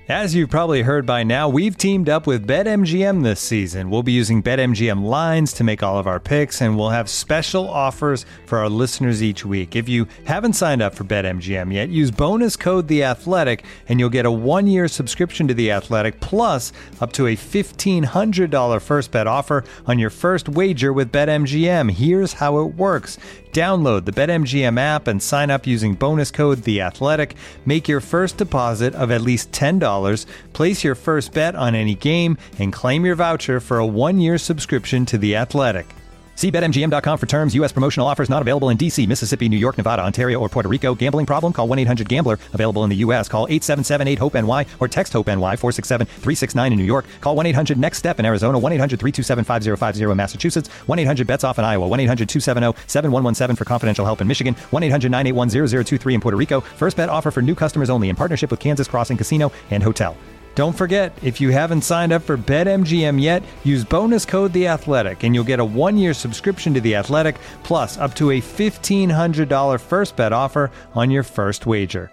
As you've probably heard by now, we've teamed up with BetMGM this season. We'll be using BetMGM lines to make all of our picks, and we'll have special offers for our listeners each week. If you haven't signed up for BetMGM yet, use bonus code The Athletic, and you'll get a 1-year subscription to The Athletic, plus up to a $1,500 first bet offer on your first wager with BetMGM. Here's how it works. Download the BetMGM app and sign up using bonus code The Athletic. Make your first deposit of at least $10. Place your first bet on any game and claim your voucher for a 1-year subscription to The Athletic. See BetMGM.com for terms. U.S. promotional offers not available in D.C., Mississippi, New York, Nevada, Ontario, or Puerto Rico. Gambling problem? Call 1-800-GAMBLER. Available in the U.S. Call 877-8-HOPE-NY or text HOPE-NY 467-369 in New York. Call 1-800-NEXT-STEP in Arizona. 1-800-327-5050 in Massachusetts. 1-800-BETS-OFF in Iowa. 1-800-270-7117 for confidential help in Michigan. 1-800-981-0023 in Puerto Rico. First bet offer for new customers only in partnership with Kansas Crossing Casino and Hotel. Don't forget, if you haven't signed up for BetMGM yet, use bonus code The Athletic, and you'll get a 1-year subscription to The Athletic, plus up to a $1,500 first bet offer on your first wager.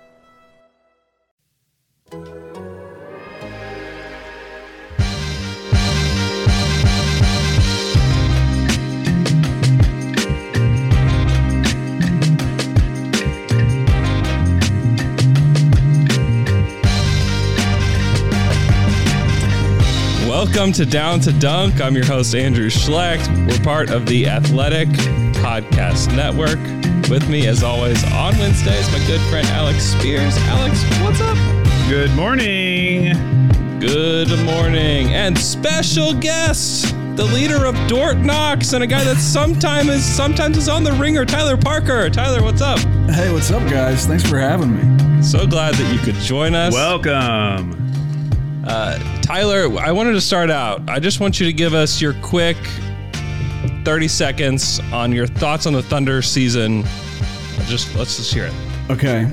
Welcome to Down to Dunk. I'm your host, Andrew Schlecht. We're part of the Athletic Podcast Network. With me, as always, on Wednesdays, my good friend Alex Spears. Alex, what's up? Good morning. Good morning. And special guest, the leader of Dort Knox and a guy that sometimes is on the Ringer, Tyler Parker. Tyler, what's up? Hey, what's up, guys? Thanks for having me. So glad that you could join us. Welcome. Tyler, I wanted to start out. I just want you to give us your quick 30 seconds on your thoughts on the Thunder season. Let's just hear it. Okay.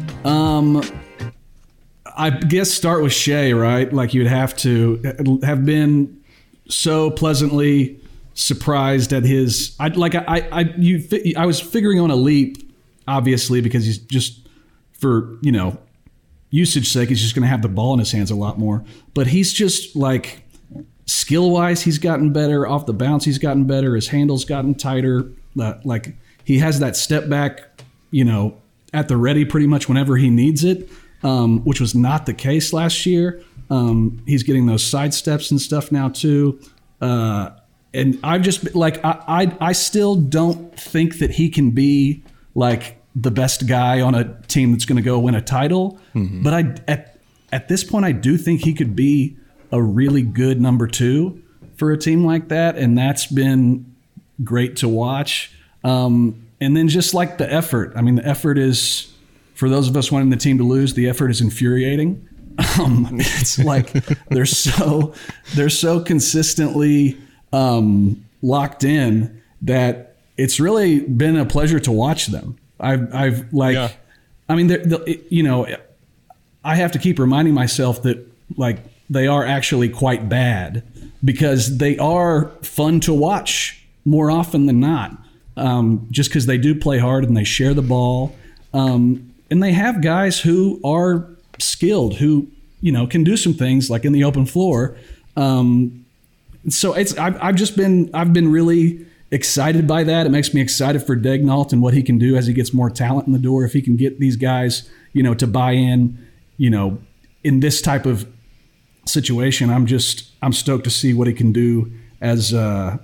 I guess start with Shea, right? Like you'd have to have been so pleasantly surprised at his. I was figuring on a leap, obviously, because he's just for usage sake, he's just going to have the ball in his hands a lot more. But he's just like skill-wise, he's gotten better. Off the bounce, he's gotten better. His handle's gotten tighter. Like he has that step back, at the ready pretty much whenever he needs it, which was not the case last year. He's getting those side steps and stuff now too. And I've just I still don't think that he can be like the best guy on a team that's going to go win a title. Mm-hmm. But at this point, I do think he could be a really good number 2 for a team like that. And that's been great to watch. And then just like the effort. I mean, the effort is, for those of us wanting the team to lose, the effort is infuriating. It's like they're so consistently locked in that it's really been a pleasure to watch them. I have to keep reminding myself that like they are actually quite bad because they are fun to watch more often than not. Just because they do play hard and they share the ball, and they have guys who are skilled, who can do some things like in the open floor. So I've been really excited by that. It makes me excited for Daigneault and what he can do as he gets more talent in the door. If he can get these guys, to buy in, in this type of situation, I'm stoked to see what he can do as, the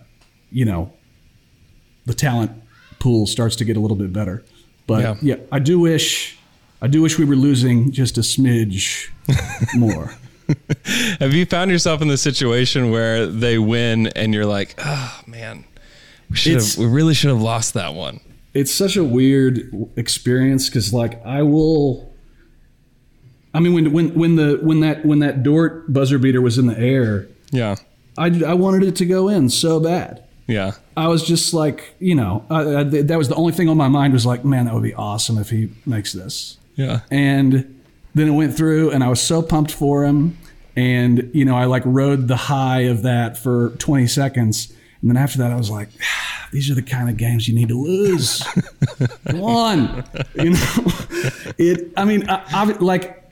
talent pool starts to get a little bit better. But yeah I do wish we were losing just a smidge more. Have you found yourself in the situation where they win and you're like, oh man, we really should have lost that one? It's such a weird experience because, like, when that Dort buzzer beater was in the air, yeah, I wanted it to go in so bad. Yeah, I was just like, that was the only thing on my mind was like, man, that would be awesome if he makes this. Yeah, and then it went through, and I was so pumped for him, and I like rode the high of that for 20 seconds. And then after that, I was like, these are the kind of games you need to lose. Come on.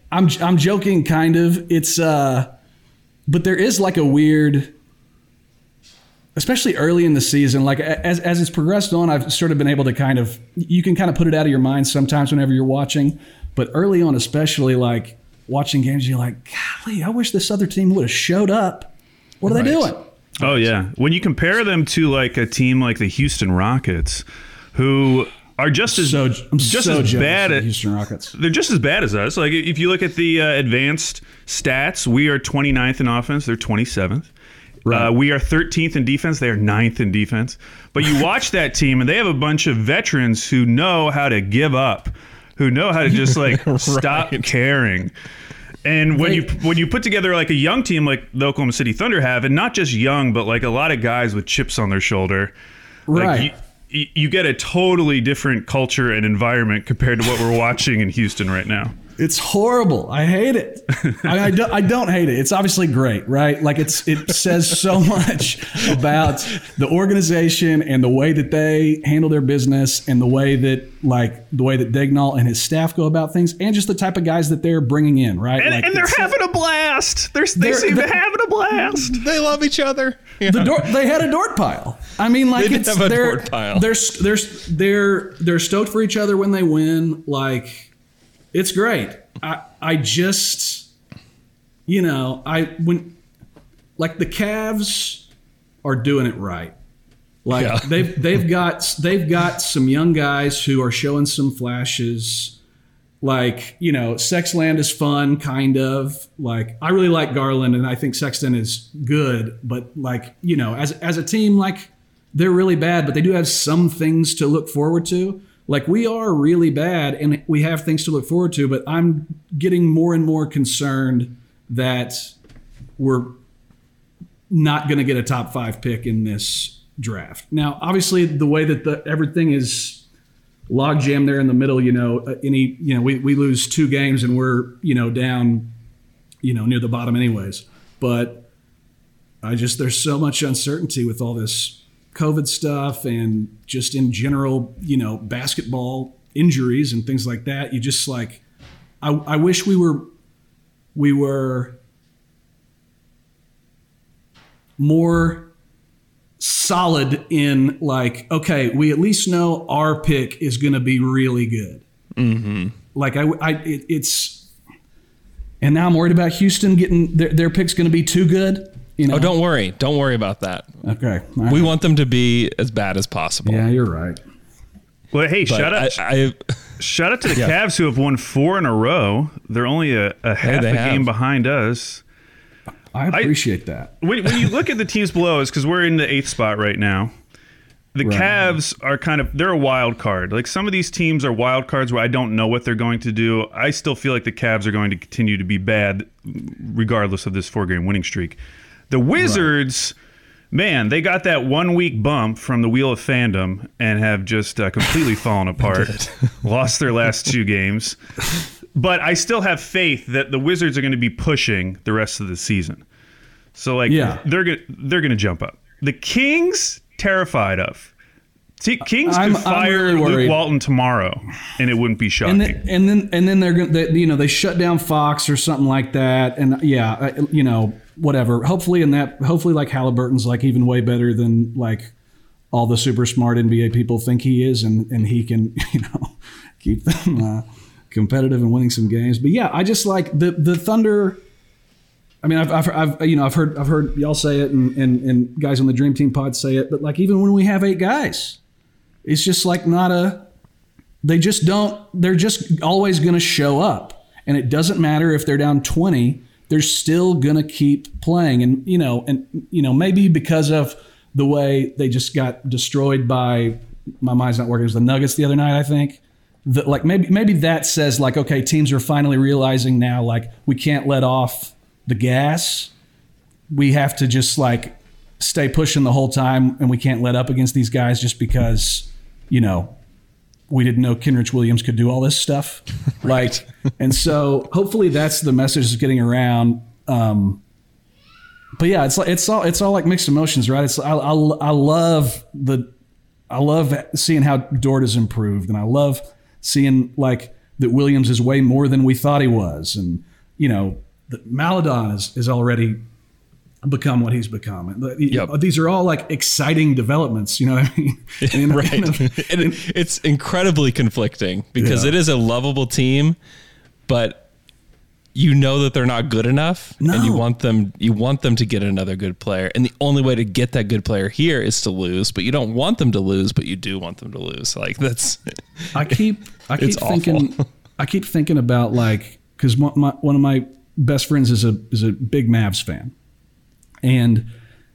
I'm joking, kind of. It's but there is like a weird, especially early in the season, like as it's progressed on, I've sort of been able to you can kind of put it out of your mind sometimes whenever you're watching, but early on, especially like watching games, you're like, golly, I wish this other team would have showed up. What are they doing? Oh yeah, when you compare them to like a team like the Houston Rockets, who are just as bad at Houston Rockets. They're just as bad as us. Like if you look at the advanced stats, we are 29th in offense. They're 27th. Right. We are 13th in defense. They are 9th in defense. But you watch that team, and they have a bunch of veterans who know how to give up, who know how to just like stop caring. And when you put together like a young team like the Oklahoma City Thunder have, and not just young, but like a lot of guys with chips on their shoulder, right? Like you get a totally different culture and environment compared to what we're watching in Houston right now. It's horrible. I hate it. I don't hate it. It's obviously great, right? Like it says so much about the organization and the way that they handle their business and the way that Daigneault and his staff go about things, and just the type of guys that they're bringing in, right? And they're having a blast. They seem to having a blast. They love each other. Yeah. They had a Dort pile. I mean, like they have a Dort pile. They're stoked for each other when they win. Like. It's great. I just, when the Cavs are doing it right. Like they've got some young guys who are showing some flashes. Like, Sexland is fun, kind of. Like, I really like Garland, and I think Sexton is good. But as a team, like, they're really bad, but they do have some things to look forward to. Like, we are really bad, and we have things to look forward to, but I'm getting more and more concerned that we're not going to get a top 5 pick in this draft. Now, obviously, the way that everything is logjam there in the middle, we lose 2 games and we're, down, near the bottom anyways. But there's so much uncertainty with all this COVID stuff and just in general, basketball injuries and things like that. You just like, I wish we were more solid in like, okay, we at least know our pick is going to be really good. Mm-hmm. Like it's, and now I'm worried about Houston getting their pick's going to be too good. Oh, don't worry. Don't worry about that. Okay. We want them to be as bad as possible. Yeah, you're right. Well, hey, shout out to the Cavs who have won 4 in a row. They're only a half a game behind us. I appreciate that. When you look at the teams below us, because we're in the 8th spot right now, the Cavs are they're a wild card. Like, some of these teams are wild cards where I don't know what they're going to do. I still feel like the Cavs are going to continue to be bad regardless of this 4-game winning streak. The Wizards, man, they got that 1-week bump from the Wheel of Fandom and have just completely fallen apart. Lost their last 2 games. But I still have faith that the Wizards are going to be pushing the rest of the season. So, they're going to jump up. The Kings, terrified of. Kings could fire really Luke Walton tomorrow, and it wouldn't be shocking. And then they're going to, they shut down Fox or something like that, and whatever. Hopefully like Halliburton's like even way better than like all the super smart NBA people think he is, and he can keep them competitive and winning some games. But yeah, I just like the Thunder. I mean, I've heard y'all say it, and guys on the Dream Team pod say it. But like, even when we have 8 guys, it's just like they just don't. They're just always going to show up, and it doesn't matter if they're down 20. They're still going to keep playing, and maybe because of the way they just got destroyed by, my mind's not working, it was the Nuggets the other night, I think. That like maybe that says like, okay, teams are finally realizing now like we can't let off the gas. We have to just like stay pushing the whole time, and we can't let up against these guys just because, we didn't know Kenrich Williams could do all this stuff. Right. And so hopefully that's the message is getting around. But yeah, it's all like mixed emotions, right? I love seeing how Dort has improved, and I love seeing like that Williams is way more than we thought he was. And, you know, Maladon is already become what he's become. These are all like exciting developments, you know what I mean? Right. It's incredibly conflicting because it is a lovable team, but you know that they're not good enough, and you want them to get another good player. And the only way to get that good player here is to lose, but you don't want them to lose, but you do want them to lose. Like that's, I keep thinking about, like, cause one of my best friends is a big Mavs fan, and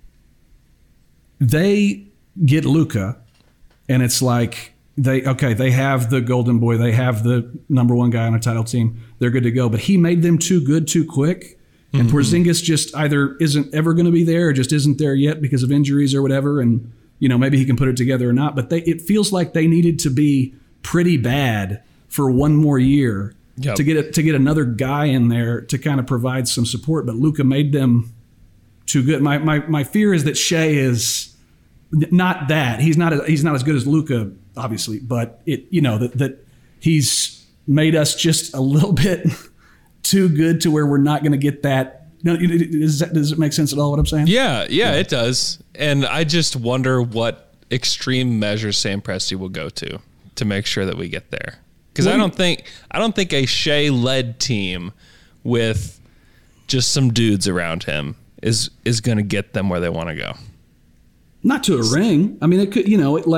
they get Luka, and it's like, they have the golden boy, they have the number one guy on a title team, they're good to go. But he made them too good too quick, and Porzingis just either isn't ever going to be there or just isn't there yet because of injuries or whatever. And you know, maybe he can put it together or not. But it feels like they needed to be pretty bad for one more year to get another guy in there to kind of provide some support. But Luka made them too good. My fear is that Shea is not that. He's not as good as Luka, obviously, but that he's made us just a little bit too good to where we're not going to get that. Does it make sense at all what I'm saying? Yeah, it does. And I just wonder what extreme measures Sam Presti will go to make sure that we get there. Because I don't think a Shea-led team with just some dudes around him is going to get them where they want to go. Not to a ring. I mean, it could,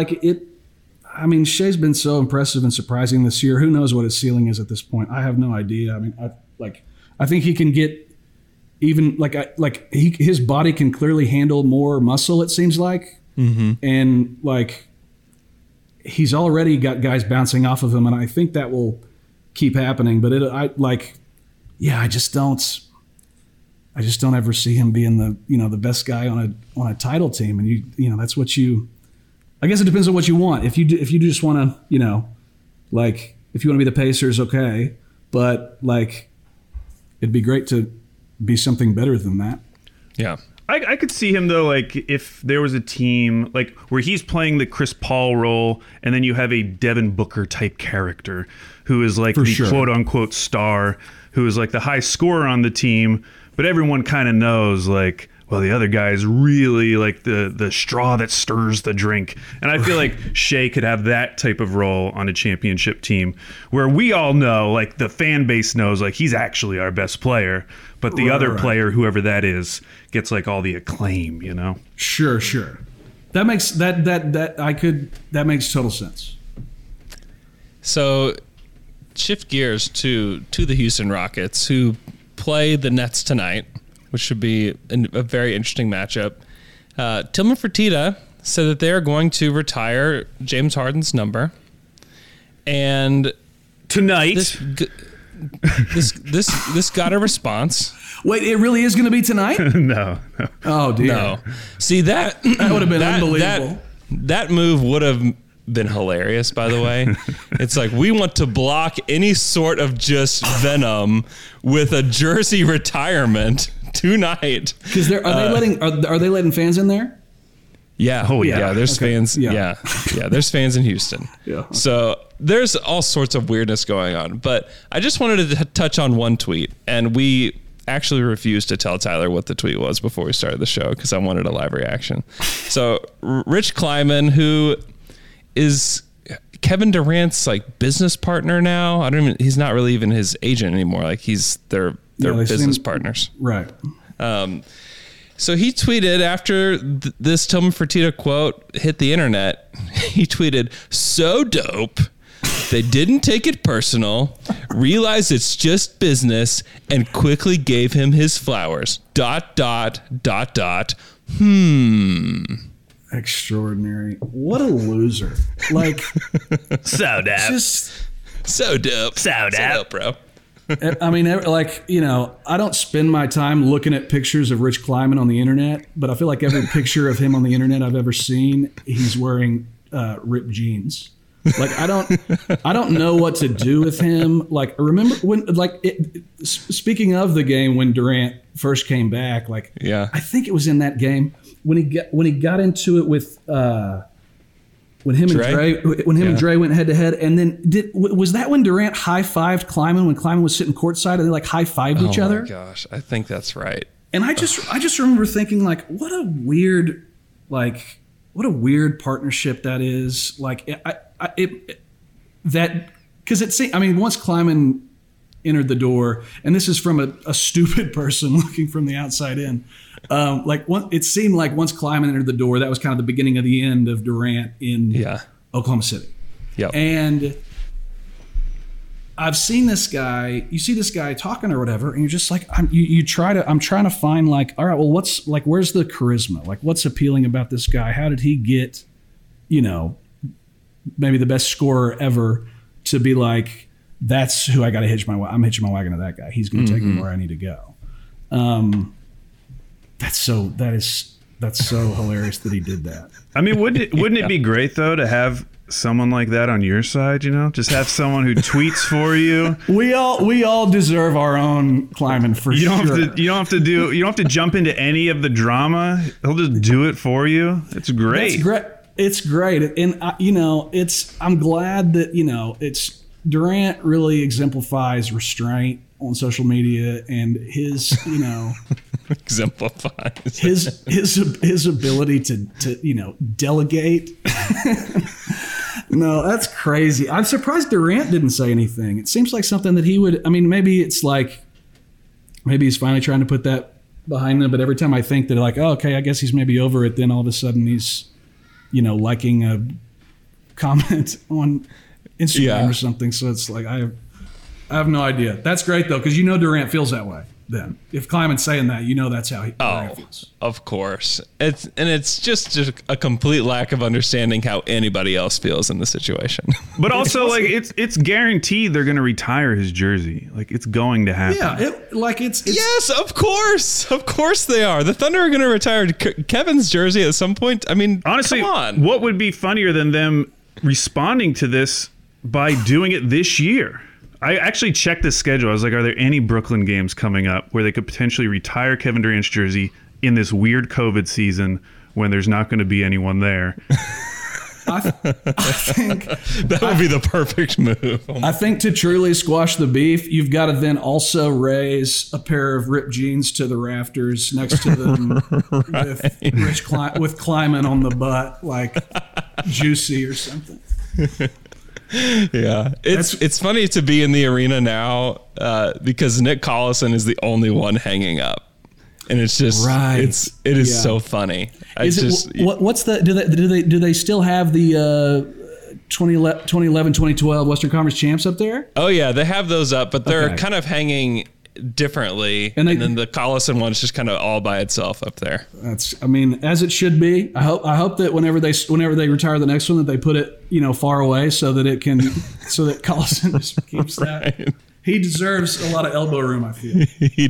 I mean, Shea's been so impressive and surprising this year. Who knows what his ceiling is at this point? I have no idea. I mean, I think he can get even his body can clearly handle more muscle, it seems like. And like he's already got guys bouncing off of him, and I think that will keep happening. But I just don't ever see him being the best guy on a title team. And that's what I guess it depends on what you want. If you just want to, if you want to be the Pacers, okay. But it'd be great to be something better than that. Yeah. I could see him though, like if there was a team like where he's playing the Chris Paul role, and then you have a Devin Booker type character who is like quote unquote star, who is like the high scorer on the team, but everyone kind of knows like, well, the other guy is really like the straw that stirs the drink. And I feel like Shea could have that type of role on a championship team where we all know, like the fan base knows, like he's actually our best player, but the other player, whoever that is, gets like all the acclaim, you know? Sure. That makes that makes total sense. So shift gears to the Houston Rockets, who play the Nets tonight, which should be a very interesting matchup. Tillman Fertitta said that they are going to retire James Harden's number, and tonight this got a response. Wait, it really is going to be tonight? No. Oh dear. No. See that would have been unbelievable. That move would have been hilarious, by the way. It's like, we want to block any sort of just venom with a jersey retirement tonight. Because are they letting fans in there? Yeah. Oh yeah. Yeah. There's fans. Yeah. There's fans in Houston. Yeah. Okay. So there's all sorts of weirdness going on. But I just wanted to touch on one tweet, and we actually refused to tell Tyler what the tweet was before we started the show because I wanted a live reaction. So Rich Kleiman, who is Kevin Durant's like business partner now. He's not really even his agent anymore. Like he's their business partners. Right. So he tweeted after this Tillman Fertitta quote hit the internet. He tweeted, "So dope. They didn't take it personal, realized it's just business, and quickly gave him his flowers. ... Extraordinary. What a loser. Like, so dope. Just so dope. So dope, bro. I mean, like, I don't spend my time looking at pictures of Rich Kleiman on the internet, but I feel like every picture of him on the internet I've ever seen, he's wearing ripped jeans. Like, I don't know what to do with him. Like, remember when, speaking of the game when Durant first came back, I think it was in that game when he got into it with when him and Dre went head to head, and then was that when Durant high-fived Kleiman when Kleiman was sitting courtside and they like high-fived each other? Oh my gosh, I think that's right. And I just remember thinking like, what a weird partnership that is. Like once Kleiman entered the door, and this is from a stupid person looking from the outside in. It seemed like once Kleiman entered the door, that was kind of the beginning of the end of Durant in Oklahoma City. Yep. And I've seen this guy. You see this guy talking or whatever, and you're just like, I'm trying to find like, all right, well, what's like, where's the charisma? Like, what's appealing about this guy? How did he get, maybe the best scorer ever to be like, that's who I got to hitch my wagon to that guy. He's going to take me where I need to go. That's so hilarious that he did that. I mean, wouldn't it be great though to have someone like that on your side? Just have someone who tweets for you. We all deserve our own Kleiman for you don't sure. You don't have to jump into any of the drama. He'll just do it for you. It's great. It's great, and I'm glad that it's Durant really exemplifies restraint on social media, and his exemplifies his ability to delegate. No, that's crazy. I'm surprised Durant didn't say anything. It seems like something that he would. I mean, maybe he's finally trying to put that behind him. But every time I think that, like, oh, okay, I guess he's maybe over it, then all of a sudden he's, liking a comment on Instagram or something. So it's like I have no idea. That's great though, because Durant feels that way. Then if Kleiman's saying that, that's how Durant feels. Of course. It's just a complete lack of understanding how anybody else feels in the situation. But also, like, it's guaranteed they're going to retire his jersey. Like, it's going to happen. Yeah, yes, of course they are. The Thunder are going to retire Kevin's jersey at some point. I mean, honestly, come on. What would be funnier than them responding to this by doing it this year? I actually checked the schedule. I was like, are there any Brooklyn games coming up where they could potentially retire Kevin Durant's jersey in this weird COVID season when there's not going to be anyone there? I think that would be the perfect move. I think to truly squash the beef, you've got to then also raise a pair of ripped jeans to the rafters next to them with Kleiman on the butt, like Juicy or something. Yeah, it's funny to be in the arena now because Nick Collison is the only one hanging up, and it's just it is so funny. What's the do they still have the 2011 2012 Western Conference champs up there? Oh yeah, they have those up, but they're kind of hanging differently, and then the Collison one's just kind of all by itself up there. As it should be. I hope that whenever they retire the next one, that they put it far away so that Collison just keeps that. He deserves a lot of elbow room, I feel. He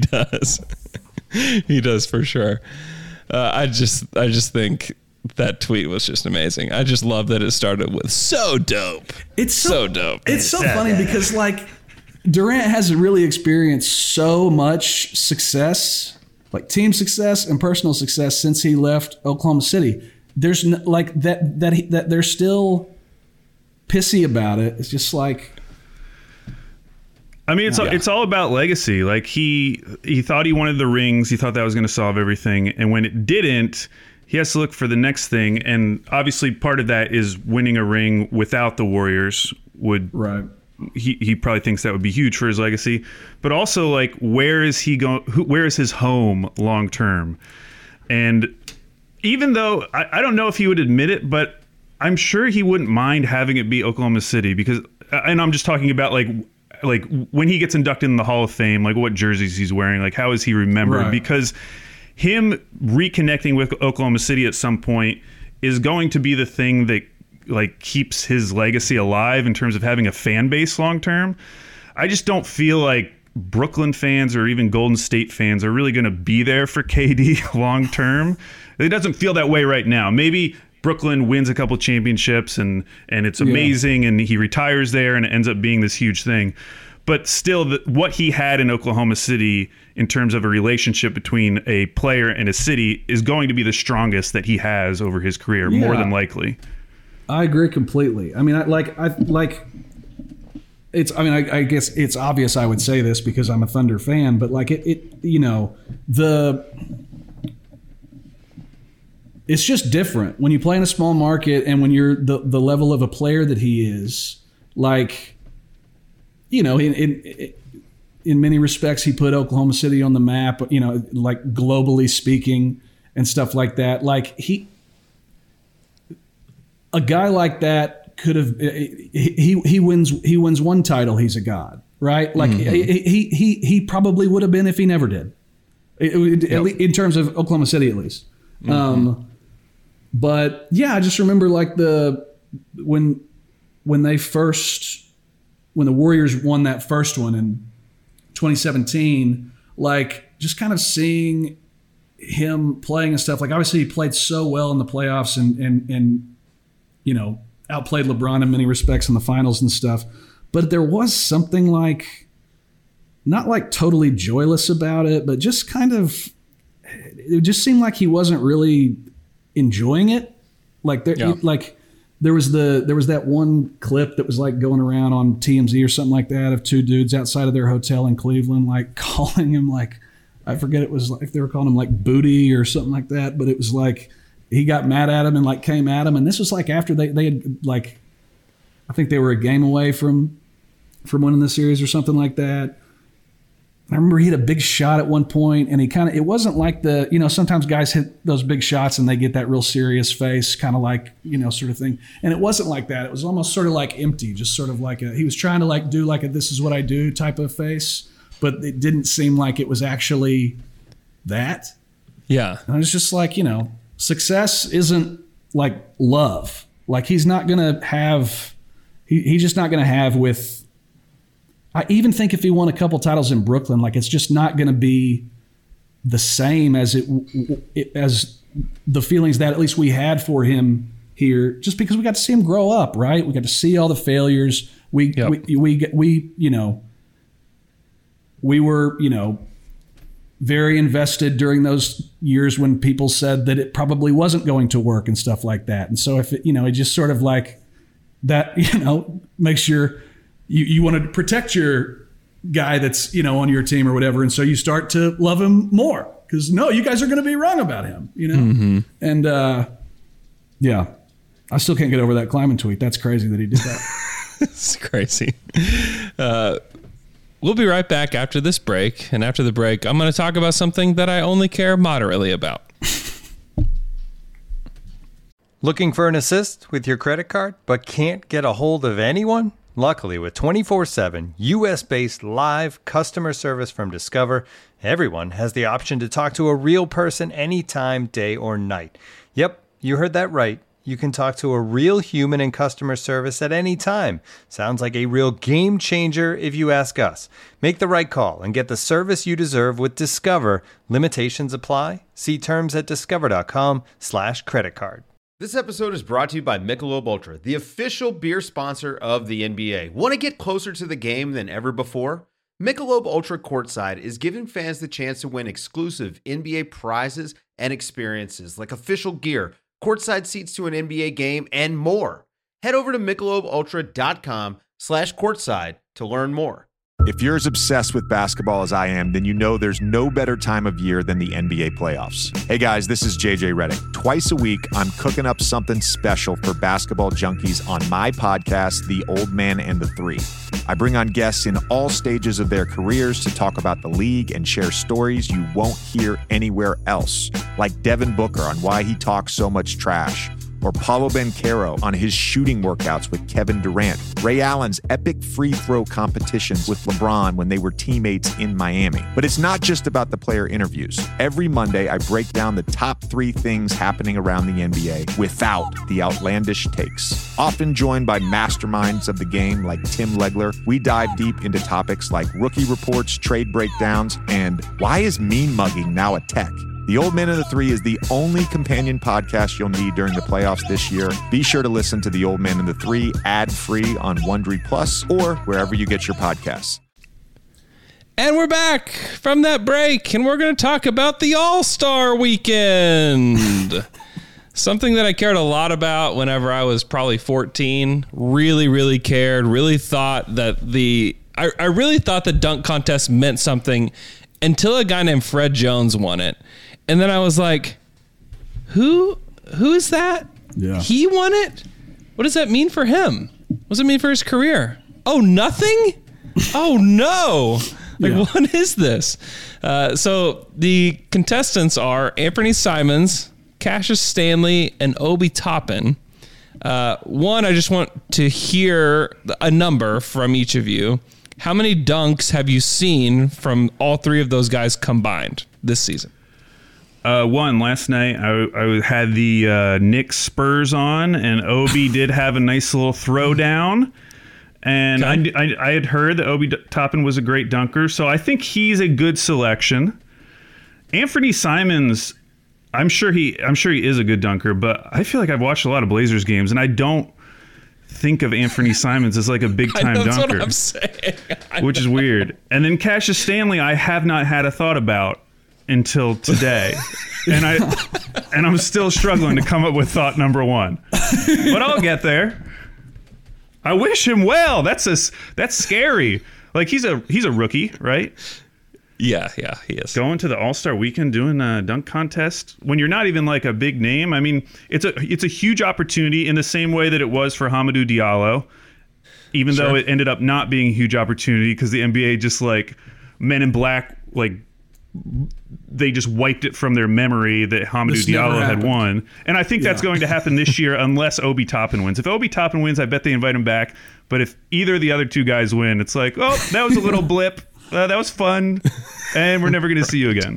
does for sure. I just think that tweet was just amazing. I just love that it started with so dope. It's so dope. It's so funny because like Durant has really experienced so much success, like team success and personal success, since he left Oklahoma City. There's that they're still pissy about it. It's just like, I mean, it's all about legacy. Like he thought he wanted the rings. He thought that was going to solve everything, and when it didn't, he has to look for the next thing. And obviously, part of that is winning a ring without the Warriors would. Right. He probably thinks that would be huge for his legacy, but also like where is he going? Where is his home long term? And even though I don't know if he would admit it, but I'm sure he wouldn't mind having it be Oklahoma City because, and I'm just talking about like when he gets inducted in the Hall of Fame, like what jerseys he's wearing, like how is he remembered? Right. Because him reconnecting with Oklahoma City at some point is going to be the thing that like keeps his legacy alive in terms of having a fan base long term. I just don't feel like Brooklyn fans or even Golden State fans are really going to be there for KD long term. It doesn't feel that way right now. Maybe Brooklyn wins a couple championships and it's amazing and he retires there and it ends up being this huge thing. But still, what he had in Oklahoma City in terms of a relationship between a player and a city is going to be the strongest that he has over his career, more than likely. I agree completely. I mean, I guess it's obvious I would say this because I'm a Thunder fan, but like it's just different when you play in a small market and when you're the level of a player that he is. Like, in many respects, he put Oklahoma City on the map, like globally speaking and stuff like that. Like a guy like that could have, he wins one title. He's a god, right? Like he probably would have been if he never did, in terms of Oklahoma City, at least. But yeah, I just remember like when the Warriors won that first one in 2017, like just kind of seeing him playing and stuff. Like obviously he played so well in the playoffs and outplayed LeBron in many respects in the finals and stuff. But there was something like, not like totally joyless about it, but just kind of, it just seemed like he wasn't really enjoying it. Like there was that one clip that was like going around on TMZ or something like that of two dudes outside of their hotel in Cleveland, like calling him like, I forget it was like, if they were calling him like booty or something like that, but it was like he got mad at him and like came at him. And this was like after they had like, I think they were a game away from winning the series or something like that. I remember he hit a big shot at one point, and it wasn't like sometimes guys hit those big shots and they get that real serious face, kind of like, sort of thing. And it wasn't like that. It was almost sort of like empty, just sort of like he was trying to like do like a "this is what I do" type of face, but it didn't seem like it was actually that. Yeah. And it's just like, success isn't like love. Like he's not going to have, he's just not going to have with, I even think if he won a couple titles in Brooklyn, like it's just not going to be the same as as the feelings that at least we had for him here, just because we got to see him grow up, right? We got to see all the failures. We were, very invested during those years when people said that it probably wasn't going to work and stuff like that. And so if it just sort of like that, makes you want to protect your guy that's, on your team or whatever. And so you start to love him more because you guys are going to be wrong about him, And yeah, I still can't get over that Kleiman tweet. That's crazy that he did that. It's crazy. We'll be right back after this break. And after the break, I'm going to talk about something that I only care moderately about. Looking for an assist with your credit card, but can't get a hold of anyone? Luckily, with 24/7 U.S.-based live customer service from Discover, everyone has the option to talk to a real person anytime, day or night. Yep, you heard that right. You can talk to a real human in customer service at any time. Sounds like a real game changer if you ask us. Make the right call and get the service you deserve with Discover. Limitations apply. See terms at discover.com/creditcard. This episode is brought to you by Michelob Ultra, the official beer sponsor of the NBA. Want to get closer to the game than ever before? Michelob Ultra Courtside is giving fans the chance to win exclusive NBA prizes and experiences like official gear, courtside seats to an NBA game, and more. Head over to MichelobUltra.com/courtside to learn more. If you're as obsessed with basketball as I am, then you know there's no better time of year than the NBA playoffs. Hey guys, this is JJ Redick. Twice a week, I'm cooking up something special for basketball junkies on my podcast, The Old Man and the Three. I bring on guests in all stages of their careers to talk about the league and share stories you won't hear anywhere else, like Devin Booker on why he talks so much trash, or Paolo Banchero on his shooting workouts with Kevin Durant, Ray Allen's epic free throw competitions with LeBron when they were teammates in Miami. But it's not just about the player interviews. Every Monday, I break down the top 3 things happening around the NBA without the outlandish takes. Often joined by masterminds of the game like Tim Legler, we dive deep into topics like rookie reports, trade breakdowns, and why is mean mugging now a tech? The Old Man and the Three is the only companion podcast you'll need during the playoffs this year. Be sure to listen to The Old Man and the Three ad-free on Wondery Plus or wherever you get your podcasts. And we're back from that break, and we're going to talk about the All-Star Weekend. Something that I cared a lot about whenever I was probably 14, really cared, really thought that I really thought the dunk contest meant something until a guy named Fred Jones won it. And then I was like, who is that? Yeah. He won it? What does that mean for him? What does it mean for his career? Oh, nothing? Oh, no. What is this? So the contestants are Anthony Simons, Cassius Stanley, and Obi Toppin. One, I just want to hear a number from each of you. How many dunks have you seen from all three of those guys combined this season? One, last night I had the Knicks Spurs on, and Obi did have a nice little throwdown. And okay. I had heard that Obi Toppin was a great dunker, so I think he's a good selection. Anthony Simons, I'm sure he is a good dunker, but I feel like I've watched a lot of Blazers games, and I don't think of Anthony Simons as like a big time dunker. That's what I'm saying. Which is weird. And then Cassius Stanley, I have not had a thought about until today. and I'm still struggling to come up with thought number one. But I'll get there. I wish him well. That's scary. Like he's a rookie, right? Yeah, he is. Going to the All-Star weekend doing a dunk contest when you're not even like a big name. I mean, it's a huge opportunity in the same way that it was for Hamidou Diallo, even though it ended up not being a huge opportunity because the NBA just like Men in Black, like they just wiped it from their memory that Hamidou Diallo had won. And I think that's going to happen this year unless Obi Toppin wins. If Obi Toppin wins, I bet they invite him back. But if either of the other two guys win, it's like, oh, that was a little blip. That was fun, and we're never going to see you again.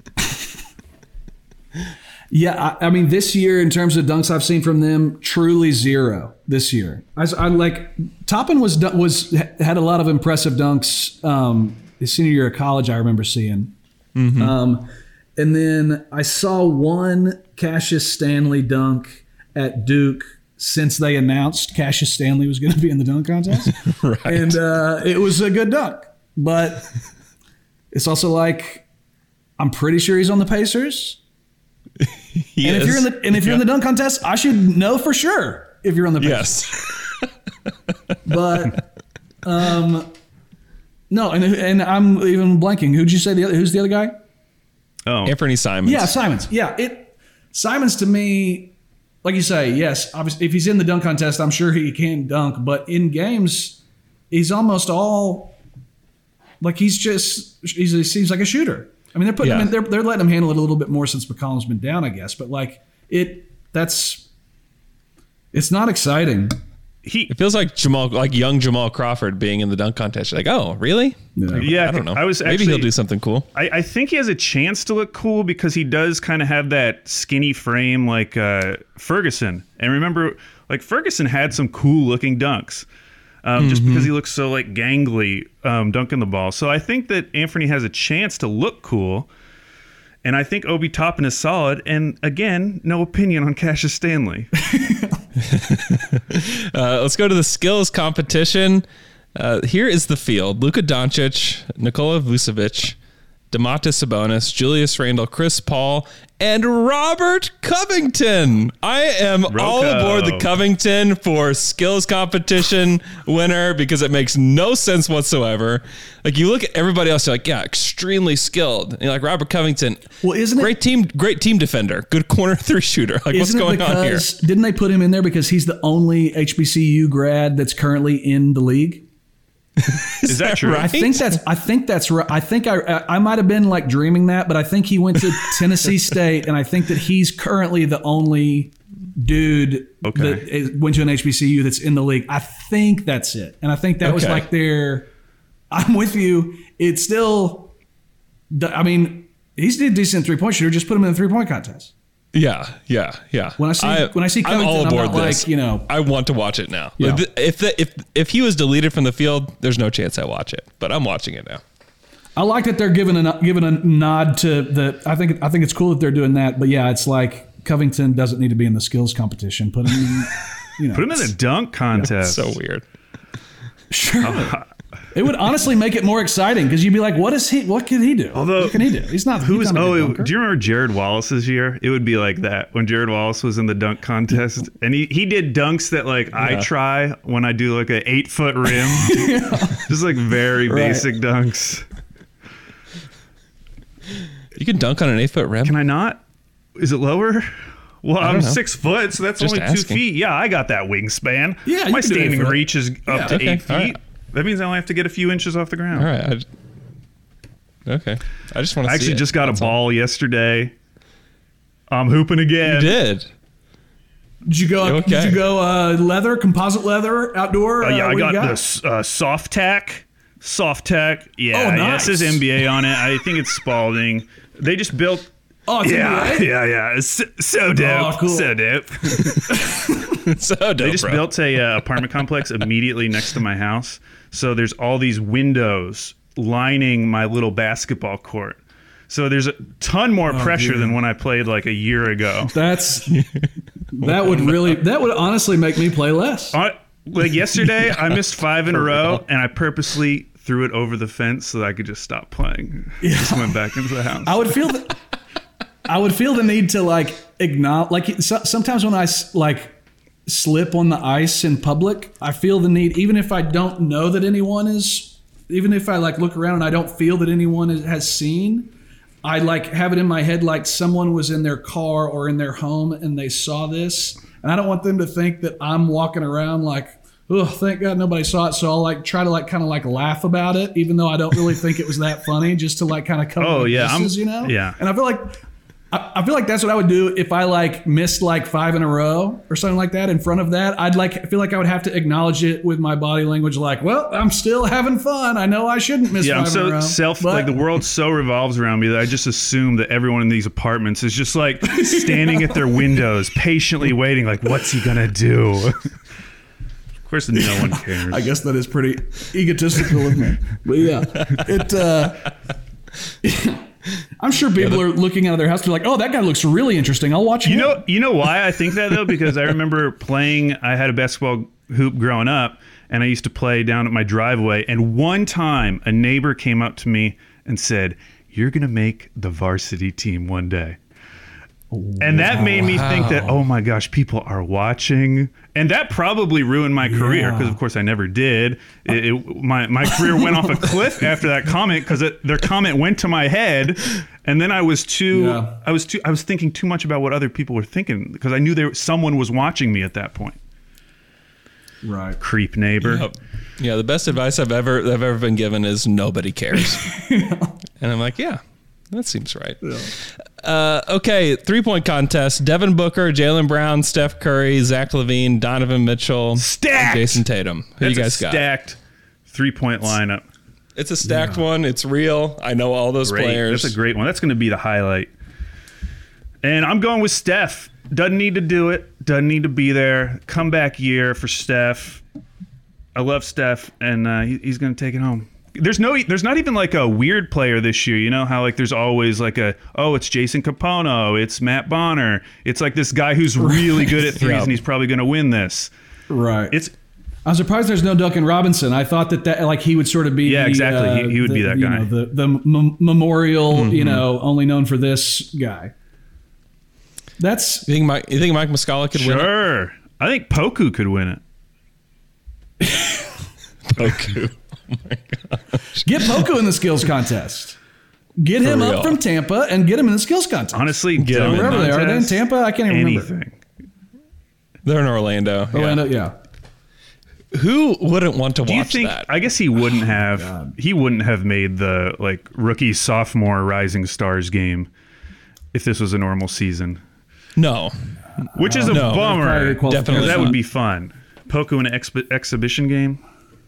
Yeah, I mean, this year, in terms of dunks I've seen from them, truly zero this year. I like Toppin had a lot of impressive dunks his senior year of college, I remember seeing. Mm-hmm. And then I saw one Cassius Stanley dunk at Duke since they announced Cassius Stanley was going to be in the dunk contest. Right. And it was a good dunk. But it's also like, I'm pretty sure he's on the Pacers. If you're in the dunk contest, I should know for sure if you're on the Pacers. Yes. But no, and I'm even blanking. Who'd you say who's the other guy? Oh, Anthony Simons. Yeah, Simons. Yeah, Simons to me, like you say, yes. Obviously, if he's in the dunk contest, I'm sure he can dunk. But in games, he's almost all. Like he seems like a shooter. I mean, they're putting him in, they're letting him handle it a little bit more since McCollum's been down, I guess. But like it's not exciting. It feels like young Jamal Crawford being in the dunk contest. You're like, oh, really? Yeah, I don't know. Maybe he'll do something cool. I think he has a chance to look cool because he does kind of have that skinny frame like Ferguson. And remember, like Ferguson had some cool looking dunks. Just because he looks so like gangly dunking the ball. So I think that Anthony has a chance to look cool. And I think Obi Toppin is solid. And again, no opinion on Cassius Stanley. Let's go to the skills competition. Here is the field. Luka Doncic, Nikola Vucevic, Domantas Sabonis, Julius Randle, Chris Paul, and Robert Covington. I am all aboard the Covington for skills competition winner because it makes no sense whatsoever. Like you look at everybody else, you're like, yeah, extremely skilled. And you're like Robert Covington. Well, isn't great team defender, good corner three shooter. Like what's going on here? Didn't they put him in there because he's the only HBCU grad that's currently in the league? Is that true? Right? I think that's right. I think I might have been like dreaming that, but I think he went to Tennessee State, and I think that he's currently the only dude that went to an HBCU that's in the league. I think that's it, and I think that was like their. I'm with you. It's still. I mean, he's a decent 3-point shooter. Just put him in the 3-point contest. Yeah. When I see Covington, I'm all aboard this. Like, I want to watch it now. Yeah. If he was deleted from the field, there's no chance I watch it. But I'm watching it now. I like that they're giving a nod to the. I think it's cool that they're doing that. But yeah, it's like Covington doesn't need to be in the skills competition. Put him in. Put him in the dunk contest. So weird. Sure. It would honestly make it more exciting because you'd be like, what can he do? Although, what can he do? He's not. Do he's not a good dunker. you remember Jared Wallace's year? It would be like that when Jared Wallace was in the dunk contest, and he did dunks that I try when I do like an 8-foot rim, just like very basic dunks. You can dunk on an 8-foot rim. Can I not? Is it lower? Well, I'm 6 foot, so that's Just only asking. 2 feet. Yeah, I got that wingspan. Yeah, my you can do standing 8 foot. reach is up to 8 feet. all right. That means I only have to get a few inches off the ground. All right. Okay. I just want to see I actually it. just got That's a all. ball yesterday. I'm hooping again. You did. Did you go? Okay. Did you go leather, composite leather, outdoor? Yeah, I what do you got this soft tack. Soft tack. Yeah, Oh, yeah, it says nice. NBA on it. I think it's Spalding. They just built. Oh, it's Yeah, NBA? yeah. It's so dope. Oh, cool. So dope. So dope, They just bro. built a apartment complex immediately next to my house. So there's all these windows lining my little basketball court. So there's a ton more pressure than when I played like a year ago. That would honestly make me play less. Like yesterday, I missed 5 in a row, and I purposely threw it over the fence so that I could just stop playing. Just went back into the house. I would feel the need to acknowledge sometimes when I slip on the ice in public, I feel the need, even if I don't know that anyone is, even if I look around and I don't feel that anyone has seen, I have it in my head like someone was in their car or in their home and they saw this, and I don't want them to think that I'm walking around oh, thank God nobody saw it. So I'll try to kind of laugh about it, even though I don't really think it was that funny, just to kind of cover my bases, yeah. And I feel like that's what I would do if I missed 5 in a row or something like that. In front of that, I feel like I would have to acknowledge it with my body language, well, I'm still having fun. I know I shouldn't miss 5 I'm in a row. so but the world so revolves around me that I just assume that everyone in these apartments is just standing at their windows, patiently waiting, what's he gonna do? Of course, no one cares. I guess that is pretty egotistical of me. But yeah, I'm sure people are looking out of their house. They're like, "Oh, that guy looks really interesting. I'll watch him." You know why I think that though? Because I remember playing. I had a basketball hoop growing up, and I used to play down at my driveway. And one time, a neighbor came up to me and said, "You're gonna make the varsity team one day." And that made me think that, oh my gosh, people are watching. And that probably ruined my career because, of course, I never did. My career went off a cliff after that comment because their comment went to my head. And then I was thinking too much about what other people were thinking because I knew someone was watching me at that point. Right. Creep neighbor. Yep. Yeah, the best advice I've ever been given is nobody cares. And I'm like, yeah, that seems right. Yeah. Okay, 3-point contest. Devin Booker, Jaylen Brown, Steph Curry, Zach LaVine, Donovan Mitchell, Stacked. Jason Tatum. Who you guys got? Stacked 3-point lineup. It's a stacked one. It's real. I know all those players. That's a great one. That's going to be the highlight. And I'm going with Steph. Doesn't need to do it. Doesn't need to be there. Comeback year for Steph. I love Steph, and he's going to take it home. There's not even a weird player this year. You know how there's always it's Jason Capono, it's Matt Bonner. It's this guy who's really good at threes and he's probably going to win this. Right. I'm surprised there's no Duncan Robinson. I thought that he would sort of be exactly. He would be that guy. The memorial, only known for this guy. That's You think Mike Muscala could win it? Sure. I think Poku could win it. Poku. Oh my gosh. Get Poku in the skills contest. Get him real. up from Tampa and get him in the skills contest. Honestly, Get him in wherever they are. Are they in Tampa? I can't even remember. Anything. They're in Orlando. Orlando, yeah. Who wouldn't want to Do you watch think? that? I guess he wouldn't have. He wouldn't have made the rookie, sophomore, rising stars game if this was a normal season. No. Which is a No. bummer. Definitely that not. would be fun. Poku in an exhibition game.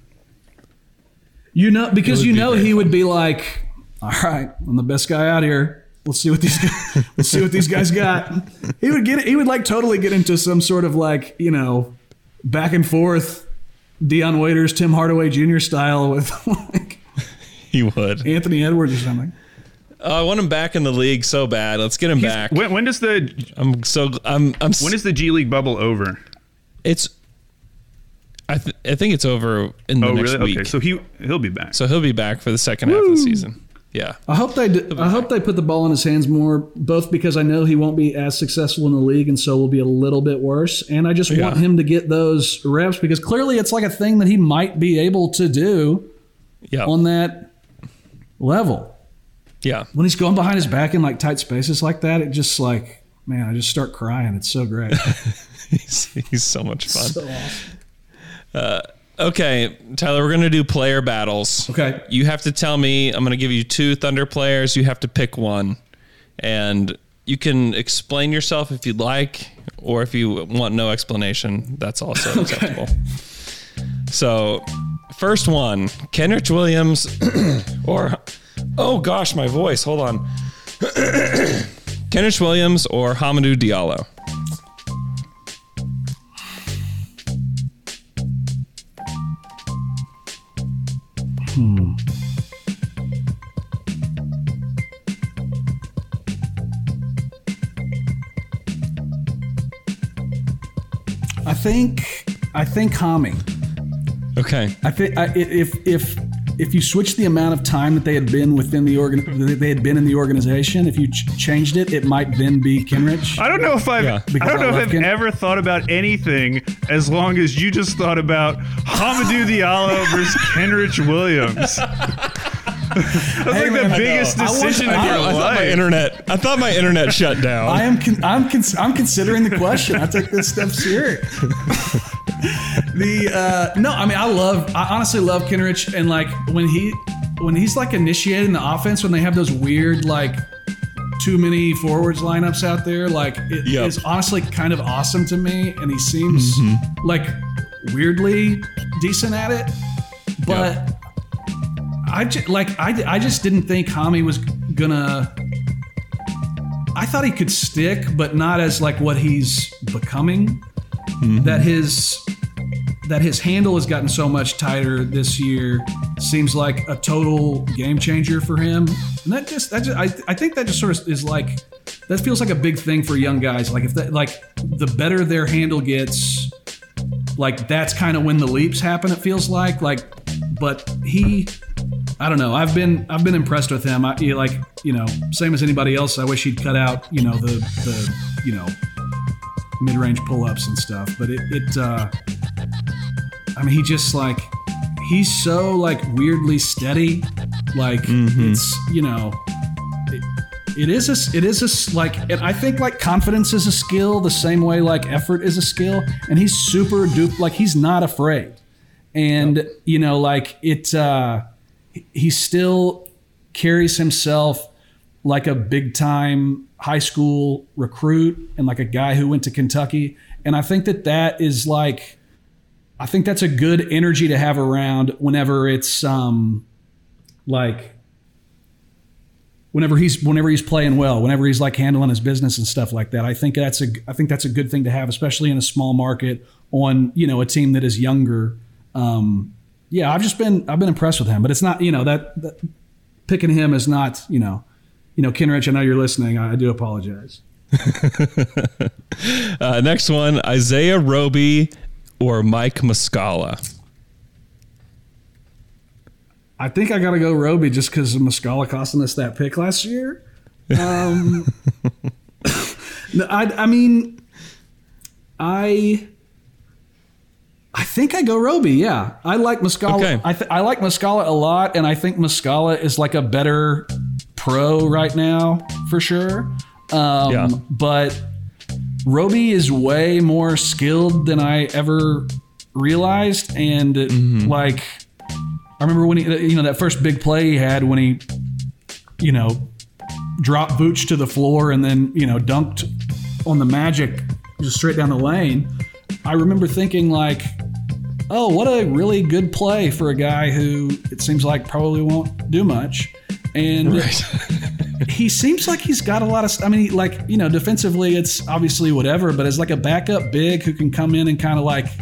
Because he would be like, all right, I'm the best guy out here. Let's see what these guys got. He would totally get into some sort of back and forth Deion Waiters, Tim Hardaway Jr. style with He would. Anthony Edwards or something. I want him back in the league so bad. Let's get him back. When does the When G League bubble over? I think it's over in the next week. Okay, so he'll be back. So he'll be back for the second half of the season. Yeah. I hope they put the ball in his hands more, both because I know he won't be as successful in the league and so will be a little bit worse. And I just want him to get those reps because clearly it's like a thing that he might be able to do on that level. Yeah. When he's going behind his back in like tight spaces like that, it just like, man, I just start crying. It's so great. he's so much fun. So awesome. Okay, Tyler, we're going to do player battles. Okay. You have to tell me, I'm going to give you 2 Thunder players. You have to pick one. And you can explain yourself if you'd like, or if you want no explanation, that's also acceptable. So, first one, Kenrich Williams or, oh gosh, my voice, hold on. Kenrich Williams or Hamidou Diallo? I think Hami. Okay. I think if you switch the amount of time that they had been within the in the organization, if you changed it, it might then be Kenrich. I don't know if I've ever thought about anything as long as you just thought about Hamidou Diallo versus Kenrich Williams. That's like the biggest decision of your life. I thought my internet shut down. I'm considering the question. I take this step serious. I honestly love Kenrich, and like when he's like initiating the offense, when they have those weird like too many forwards lineups out there, like it is honestly kind of awesome to me, and he seems like weirdly decent at it, but. I just didn't think Hami was gonna. I thought he could stick, but not as like what he's becoming. That his handle has gotten so much tighter this year. Seems like a total game changer for him. And I think that just sort of is like that feels like a big thing for young guys. Like if that the better their handle gets, like that's kind of when the leaps happen. It feels like, but he. I don't know. I've been impressed with him. Same as anybody else. I wish he'd cut out, the mid-range pull-ups and stuff. But he just like he's so like weirdly steady. Like it's it is like, and I think like confidence is a skill the same way like effort is a skill. And he's super duper like he's not afraid. And he still carries himself like a big-time high school recruit and like a guy who went to Kentucky. And I think that is like, I think that's a good energy to have around whenever it's whenever he's playing well, whenever he's like handling his business and stuff like that. I think that's a good thing to have, especially in a small market on, a team that is younger. Yeah, I've been impressed with him, but it's not, that picking him is not, Kenrich, I know you're listening. I do apologize. Next one, Isaiah Roby or Mike Muscala? I think I got to go Roby just because of Muscala costing us that pick last year. No, I think I go Roby. Yeah, I like Muscala. Okay. I like Muscala a lot, and I think Muscala is like a better pro right now for sure. But Roby is way more skilled than I ever realized, and like I remember when he, that first big play he had when he, dropped Vooch to the floor and then dunked on the Magic just straight down the lane. I remember thinking like, oh, what a really good play for a guy who it seems like probably won't do much. And he seems like he's got a lot of, defensively it's obviously whatever, but as like a backup big who can come in and kind of like,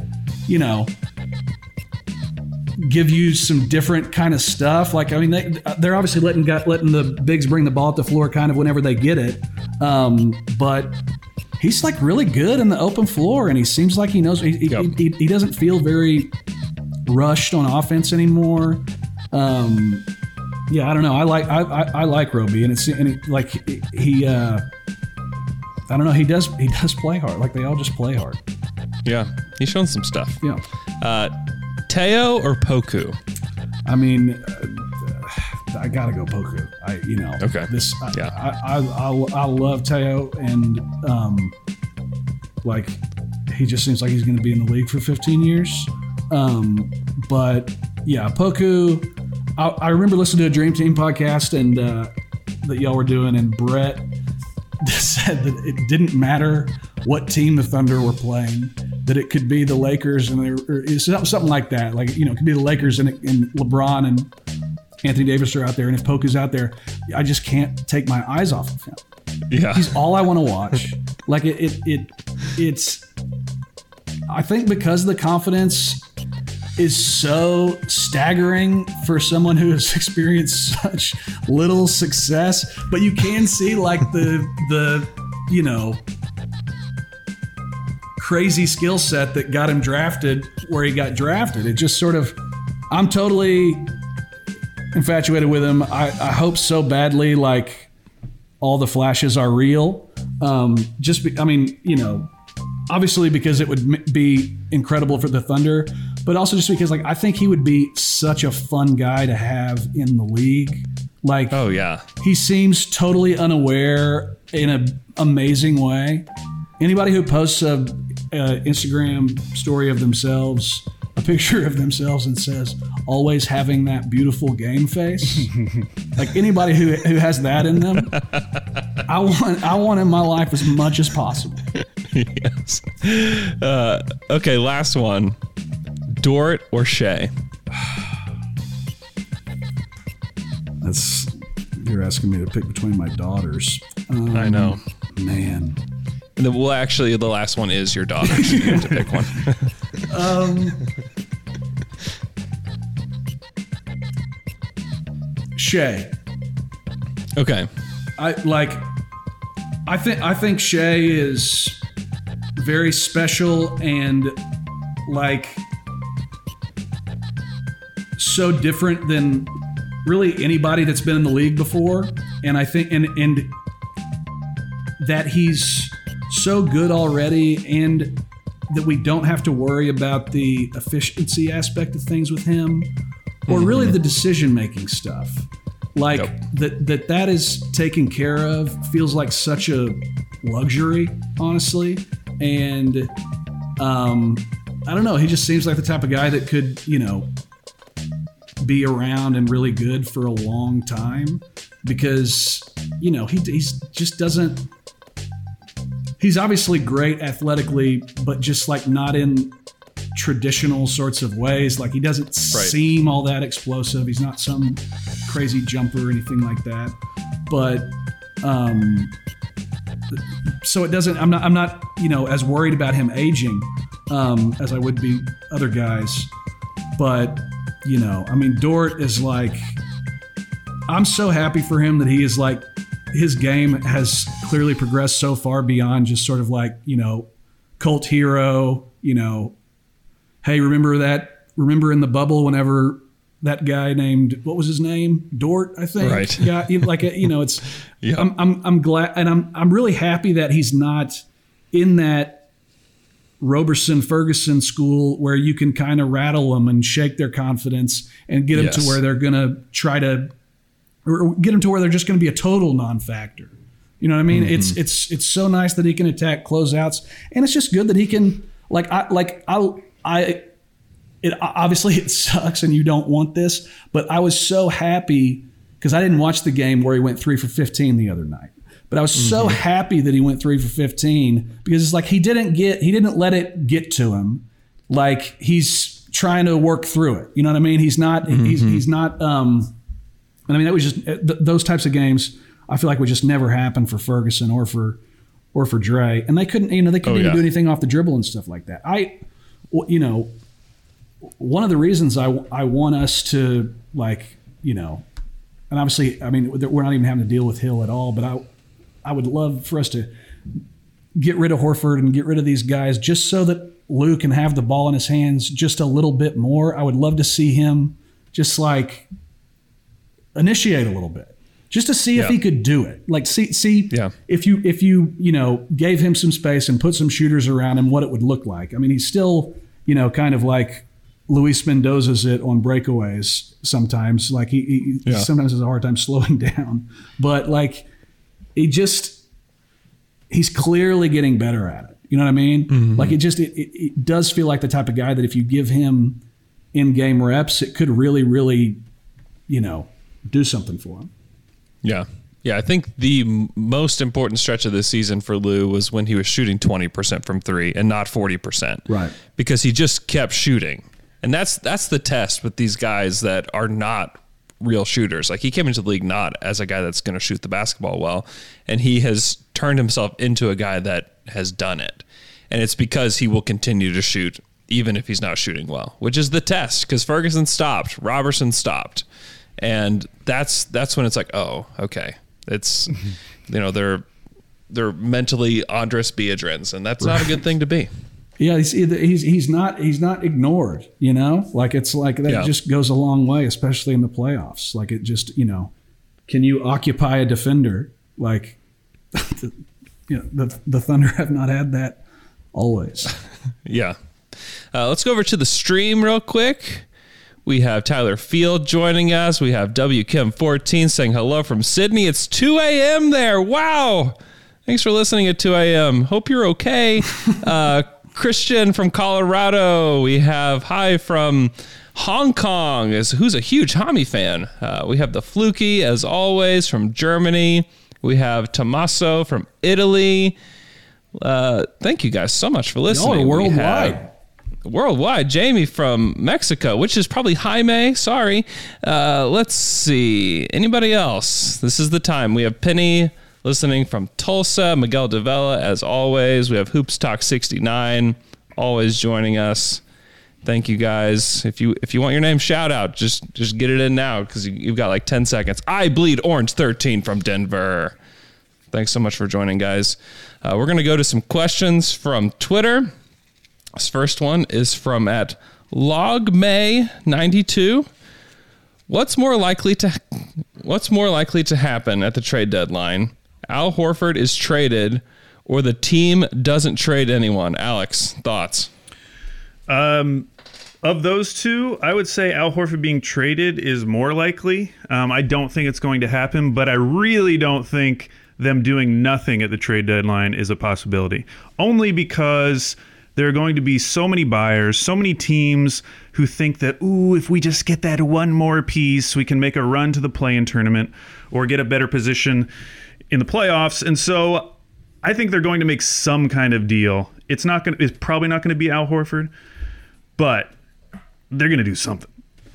give you some different kind of stuff. Like, they're obviously letting the bigs bring the ball up the floor kind of whenever they get it. But he's like really good in the open floor, and he seems like he knows. He doesn't feel very rushed on offense anymore. Yeah, I don't know. I like Roby, and he I don't know. He does play hard. Like they all just play hard. Yeah, he's shown some stuff. Yeah. Teo or Poku? I mean, I gotta go Poku. Okay. I love Teo, and like he just seems like he's going to be in the league for 15 years. But yeah, Poku. I remember listening to a Dream Team podcast and that y'all were doing, and Brett said that it didn't matter what team the Thunder were playing, that it could be the Lakers and something like that. Like, it could be the Lakers and LeBron and Anthony Davis are out there, and if Poku's out there, I just can't take my eyes off of him. Yeah, he's all I want to watch. Like it's. I think because the confidence is so staggering for someone who has experienced such little success, but you can see like the crazy skill set that got him drafted where he got drafted. It just sort of, I'm totally infatuated with him. I hope so badly like all the flashes are real. Obviously because it would be incredible for the Thunder, but also just because like I think he would be such a fun guy to have in the league. Like, oh yeah, he seems totally unaware in an amazing way. Anybody who posts a Instagram story of themselves, a picture of themselves, and says always having that beautiful game face, like anybody who has that in them, I want in my life as much as possible. Yes. Okay, last one. Dort or Shea? You're asking me to pick between my daughters. I know. Man. The last one is your daughter, so you have to pick one. Shea. Okay. I think Shea is very special and like so different than really anybody that's been in the league before. And I think and that he's so good already, and that we don't have to worry about the efficiency aspect of things with him, or really the decision-making stuff. Like that is taken care of, feels like such a luxury, honestly. And I don't know, he just seems like the type of guy that could, be around and really good for a long time, because, he's just doesn't. He's obviously great athletically, but just like not in traditional sorts of ways. Like he doesn't seem all that explosive. He's not some crazy jumper or anything like that. But so it doesn't. I'm not as worried about him aging as I would be other guys. But Dort is like. I'm so happy for him that he is like. His game has clearly progressed so far beyond just sort of like, cult hero, hey, remember in the bubble whenever that guy named, what was his name? Dort, I think. Right. Yeah. It's, yeah. I'm glad. And I'm really happy that he's not in that Roberson Ferguson school where you can kind of rattle them and shake their confidence and get them to where they're going to try to, or get them to where they're just going to be a total non-factor. You know what I mean? Mm-hmm. It's so nice that he can attack closeouts, and it's just good that he can obviously it sucks and you don't want this, but I was so happy because I didn't watch the game where he went 3 for 15 the other night. But I was so happy that he went 3 for 15 because it's like he didn't let it get to him. Like he's trying to work through it. You know what I mean? He's not he's not that was just those types of games. I feel like would just never happen for Ferguson or for Dre, and they couldn't even do anything off the dribble and stuff like that. One of the reasons I want us to and obviously we're not even having to deal with Hill at all, but I would love for us to get rid of Horford and get rid of these guys just so that Lou can have the ball in his hands just a little bit more. I would love to see him just like initiate a little bit, just to see if he could do it. Like see if you gave him some space and put some shooters around him, what it would look like. I mean, he's still, kind of like Luis Mendoza's it on breakaways sometimes. Like he sometimes has a hard time slowing down, but like he's clearly getting better at it. You know what I mean? Mm-hmm. Like it does feel like the type of guy that if you give him in-game reps, it could really, really, do something for him. Yeah. Yeah, I think the most important stretch of this season for Lou was when he was shooting 20% from three and not 40%. Right. Because he just kept shooting. And that's the test with these guys that are not real shooters. Like he came into the league not as a guy that's going to shoot the basketball well, and he has turned himself into a guy that has done it. And it's because he will continue to shoot even if he's not shooting well, which is the test, because Ferguson stopped, Robertson stopped. And that's when it's like, oh, okay. It's they're mentally Andres Biedrins, and that's not a good thing to be. Yeah, he's not ignored, like it's like that just goes a long way, especially in the playoffs. Like it just, can you occupy a defender? Like, the Thunder have not had that always. Yeah. Let's go over to the stream real quick. We have Tyler Field joining us. We have WKim14 saying hello from Sydney. It's 2 a.m. there. Wow. Thanks for listening at 2 a.m. Hope you're okay. Christian from Colorado. We have hi from Hong Kong, who's a huge Hami fan. We have the Fluky, as always, from Germany. We have Tommaso from Italy. Thank you guys so much for listening. Y'all are worldwide. Jamie from Mexico, which is probably Jaime. Sorry. Let's see. Anybody else? This is the time. We have Penny listening from Tulsa. Miguel Davella, as always. We have Hoops Talk 69 always joining us. Thank you guys. If you want your name shout out, just get it in now because you've got like 10 seconds. I Bleed Orange 13 from Denver. Thanks so much for joining, guys. We're going to go to some questions from Twitter. This first one is from at LogMay92. What's more likely to happen at the trade deadline? Al Horford is traded, or the team doesn't trade anyone. Alex, thoughts? Of those two, I would say Al Horford being traded is more likely. I don't think it's going to happen, but I really don't think them doing nothing at the trade deadline is a possibility. Only because there are going to be so many buyers, so many teams who think that, if we just get that one more piece, we can make a run to the play-in tournament or get a better position in the playoffs. And so I think they're going to make some kind of deal. It's probably not going to be Al Horford, but they're going to do something.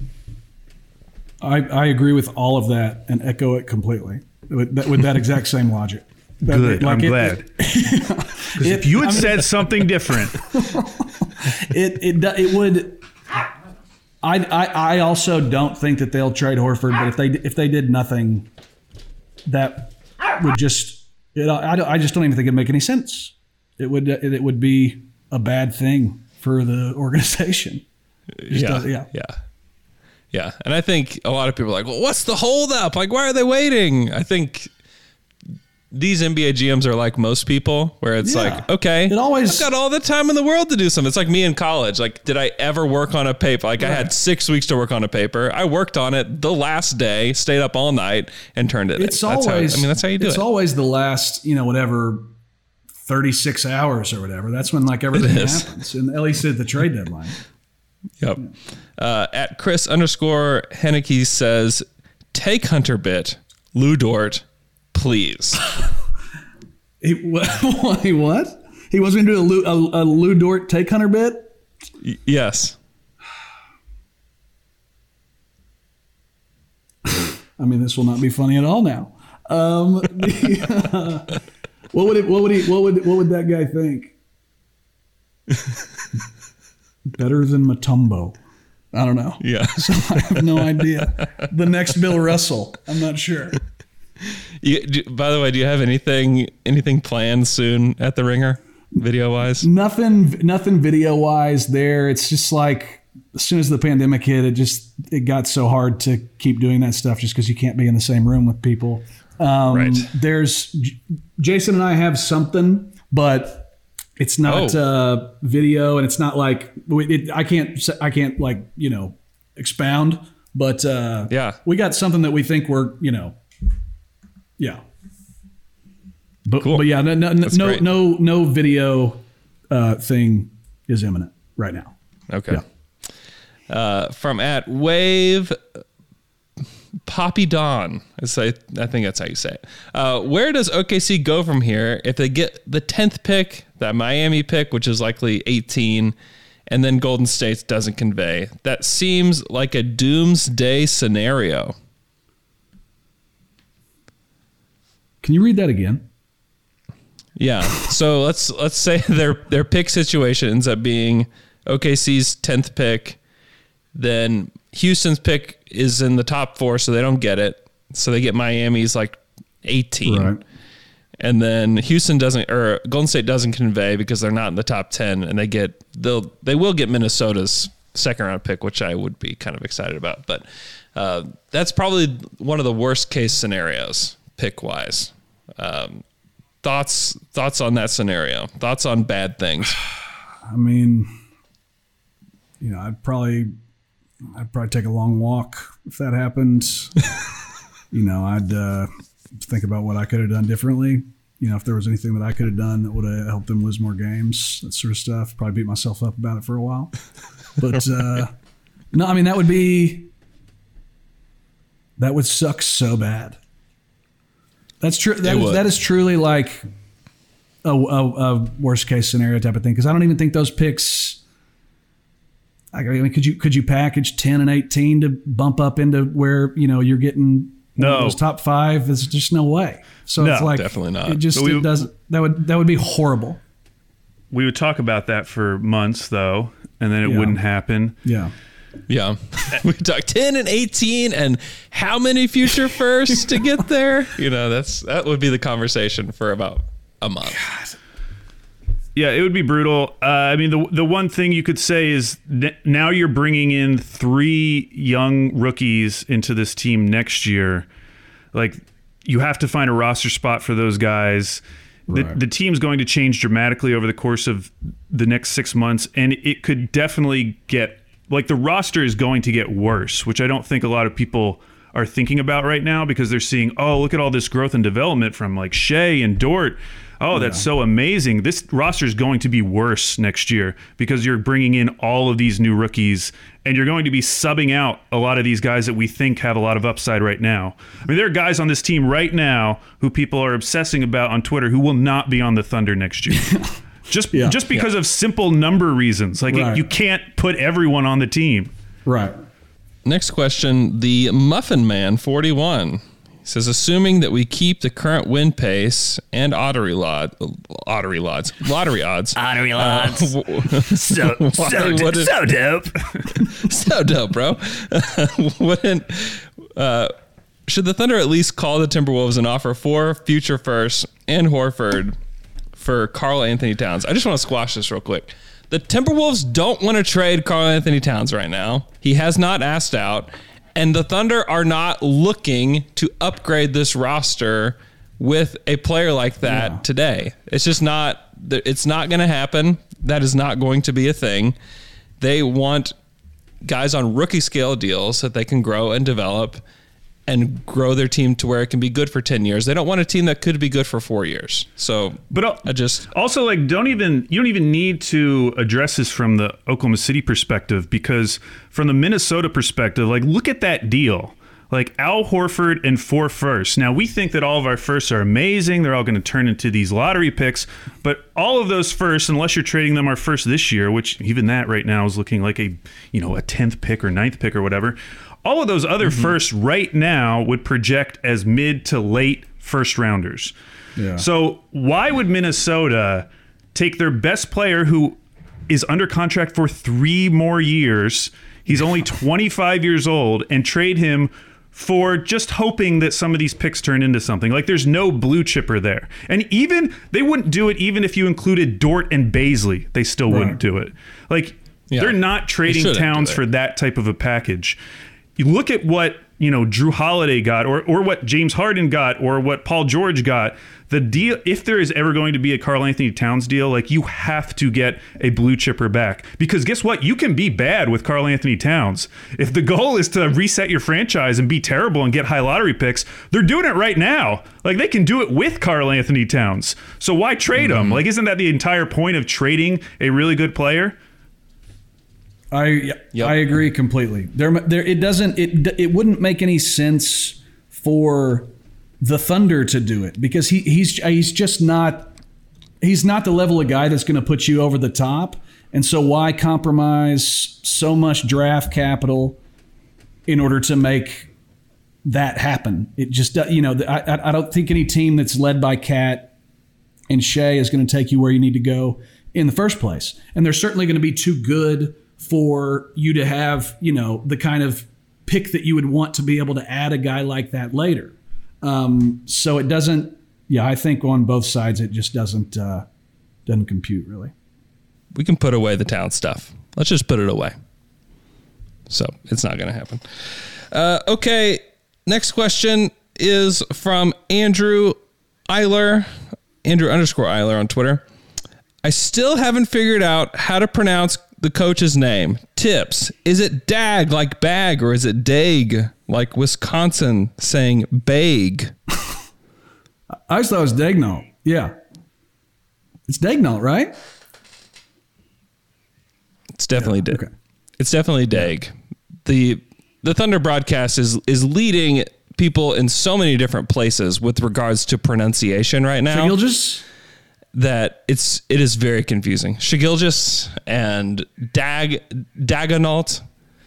I agree with all of that and echo it completely with that exact same logic. Good. I'm glad. If you had said something different, it would. I also don't think that they'll trade Horford, but if they did nothing, that would just. I just don't even think it'd make any sense. It would be a bad thing for the organization. Yeah. And I think a lot of people are like, well, what's the holdup? Like, why are they waiting? I think these NBA GMs are like most people, where it's like, okay, I've got all the time in the world to do something. It's like me in college. Like, did I ever work on a paper? Like, I had 6 weeks to work on a paper. I worked on it the last day, stayed up all night, and turned it in. That's how you do it. It's always the last, 36 hours or whatever. That's when like everything happens, and at least at the trade deadline. Yep. At Chris_Henneke says, take Hunter Bit, Lou Dort, please. What? He wasn't going to do a Lou Dort take Hunter Bit? Yes. I mean, this will not be funny at all now. What would that guy think? Better than Mutombo. I don't know. Yeah. So I have no idea. The next Bill Russell. I'm not sure. By the way, do you have anything planned soon at the Ringer, video wise? Nothing video wise there. It's just like as soon as the pandemic hit, it got so hard to keep doing that stuff just because you can't be in the same room with people. Right. There's Jason and I have something, but it's not video, and it's not like I can't like expound. But we got something that we think we're yeah. But cool. But yeah, no video thing is imminent right now. Okay. Yeah. From @Wave Poppy Dawn, I think that's how you say it. Where does OKC go from here if they get the 10th pick, that Miami pick, which is likely 18, and then Golden State doesn't convey? That seems like a doomsday scenario. Can you read that again? Yeah. So let's say their pick situation ends up being OKC's 10th pick, then Houston's pick is in the top 4, so they don't get it. So they get Miami's like 18. Right. And then Golden State doesn't convey because they're not in the top 10, and they will get Minnesota's second round pick, which I would be kind of excited about. But that's probably one of the worst case scenarios pick wise. Thoughts on that scenario? Thoughts on bad things? I mean, I'd probably take a long walk if that happened. I'd think about what I could have done differently. If there was anything that I could have done that would have helped them lose more games, that sort of stuff. Probably beat myself up about it for a while. But no, I mean, that would suck so bad. That's true. That is truly like a worst case scenario type of thing. Because I don't even think those picks. I mean, could you package 10 and 18 to bump up into where you're getting those top 5? There's just no way. So it's like definitely not. It doesn't. That would be horrible. We would talk about that for months though, and then it wouldn't happen. Yeah. Yeah. We talk 10 and 18 and how many future firsts to get there? That would be the conversation for about a month. God. Yeah, it would be brutal. I mean, the one thing you could say is now you're bringing in 3 young rookies into this team next year. Like, you have to find a roster spot for those guys. Right. The team's going to change dramatically over the course of the next 6 months, and it could definitely get, like, the roster is going to get worse, which I don't think a lot of people are thinking about right now because they're seeing, oh, look at all this growth and development from like Shea and Dort. Oh, that's so amazing. This roster is going to be worse next year because you're bringing in all of these new rookies and you're going to be subbing out a lot of these guys that we think have a lot of upside right now. I mean, there are guys on this team right now who people are obsessing about on Twitter who will not be on the Thunder next year. Just because of simple number reasons. Like, you can't put everyone on the team. Right. Next question, the Muffin Man 41 says, assuming that we keep the current win pace and lottery odds. So dope. So dope, bro. Should the Thunder at least call the Timberwolves and offer 4 future firsts and Horford for Karl Anthony Towns? I just want to squash this real quick. The Timberwolves don't want to trade Karl Anthony Towns right now. He has not asked out. And the Thunder are not looking to upgrade this roster with a player like that today. It's just not, it's not going to happen. That is not going to be a thing. They want guys on rookie scale deals that they can grow and develop and grow their team to where it can be good for 10 years. They don't want a team that could be good for 4 years. So, but also, like, you don't even need to address this from the Oklahoma City perspective, because from the Minnesota perspective, like, look at that deal. Like, Al Horford and 4 firsts. Now, we think that all of our firsts are amazing. They're all going to turn into these lottery picks. But all of those firsts, unless you're trading them, are first this year, which even that right now is looking like a 10th pick or 9th pick or whatever. All of those other firsts right now would project as mid to late first rounders. Yeah. So why would Minnesota take their best player who is under contract for 3 more years? He's only 25 years old, and trade him for just hoping that some of these picks turn into something. Like there's no blue chipper there. And even they wouldn't do it even if you included Dort and Baisley. They still wouldn't do it. Like they're not trading Towns for that type of a package. You look at what, Drew Holiday got or what James Harden got or what Paul George got. The deal, if there is ever going to be a Karl-Anthony Towns deal, like you have to get a blue chipper back. Because guess what? You can be bad with Karl-Anthony Towns. If the goal is to reset your franchise and be terrible and get high lottery picks, they're doing it right now. Like they can do it with Karl-Anthony Towns. So why trade him? Like isn't that the entire point of trading a really good player? I agree completely. It wouldn't make any sense for the Thunder to do it because he's just not the level of guy that's going to put you over the top. And so why compromise so much draft capital in order to make that happen? It just, I don't think any team that's led by Cat and Shea is going to take you where you need to go in the first place. And they're certainly going to be too good for you to have, the kind of pick that you would want to be able to add a guy like that later. So it doesn't. Yeah, I think on both sides it just doesn't compute really. We can put away the Town stuff. Let's just put it away. So it's not going to happen. Okay, next question is from Andrew Eiler, Andrew_Eiler on Twitter. I still haven't figured out how to pronounce the coach's name. Tips. Is it Dag like bag or is it Daig like Wisconsin saying bag? I just thought it was Daignault. Yeah. It's Daignault, right? It's definitely Dag. Okay. It's definitely Dag. The Thunder broadcast is leading people in so many different places with regards to pronunciation right now. Shagilgeous? That it is very confusing. Shagilgeous and Daignault.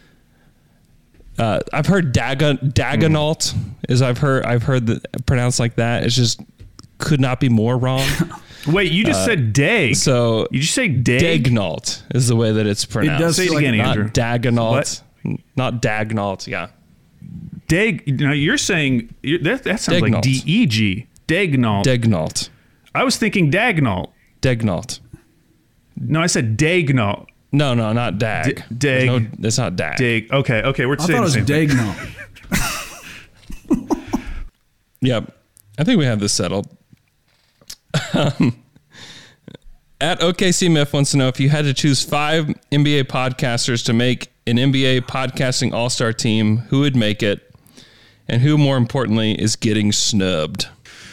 I've heard Daignault I've heard that pronounced like that. It's just could not be more wrong. Wait, you just said Dag. So you just say Dag? Daignault is the way that it's pronounced. It does say it again, Andrew. Not Daignault. Not Daignault. Yeah. Dag. Now you're saying that sounds Daignault. like D-E-G. Daignault. Daignault. I was thinking Daignault. Daignault. No, I said Daignault. No, not Dag. Dag. It's not Dag. Dag. Okay, we're saying the same thing. I thought it was Daignault. Yep. I think we have this settled. At OKC Myth wants to know if you had to choose 5 NBA podcasters to make an NBA podcasting all-star team, who would make it, and who, more importantly, is getting snubbed?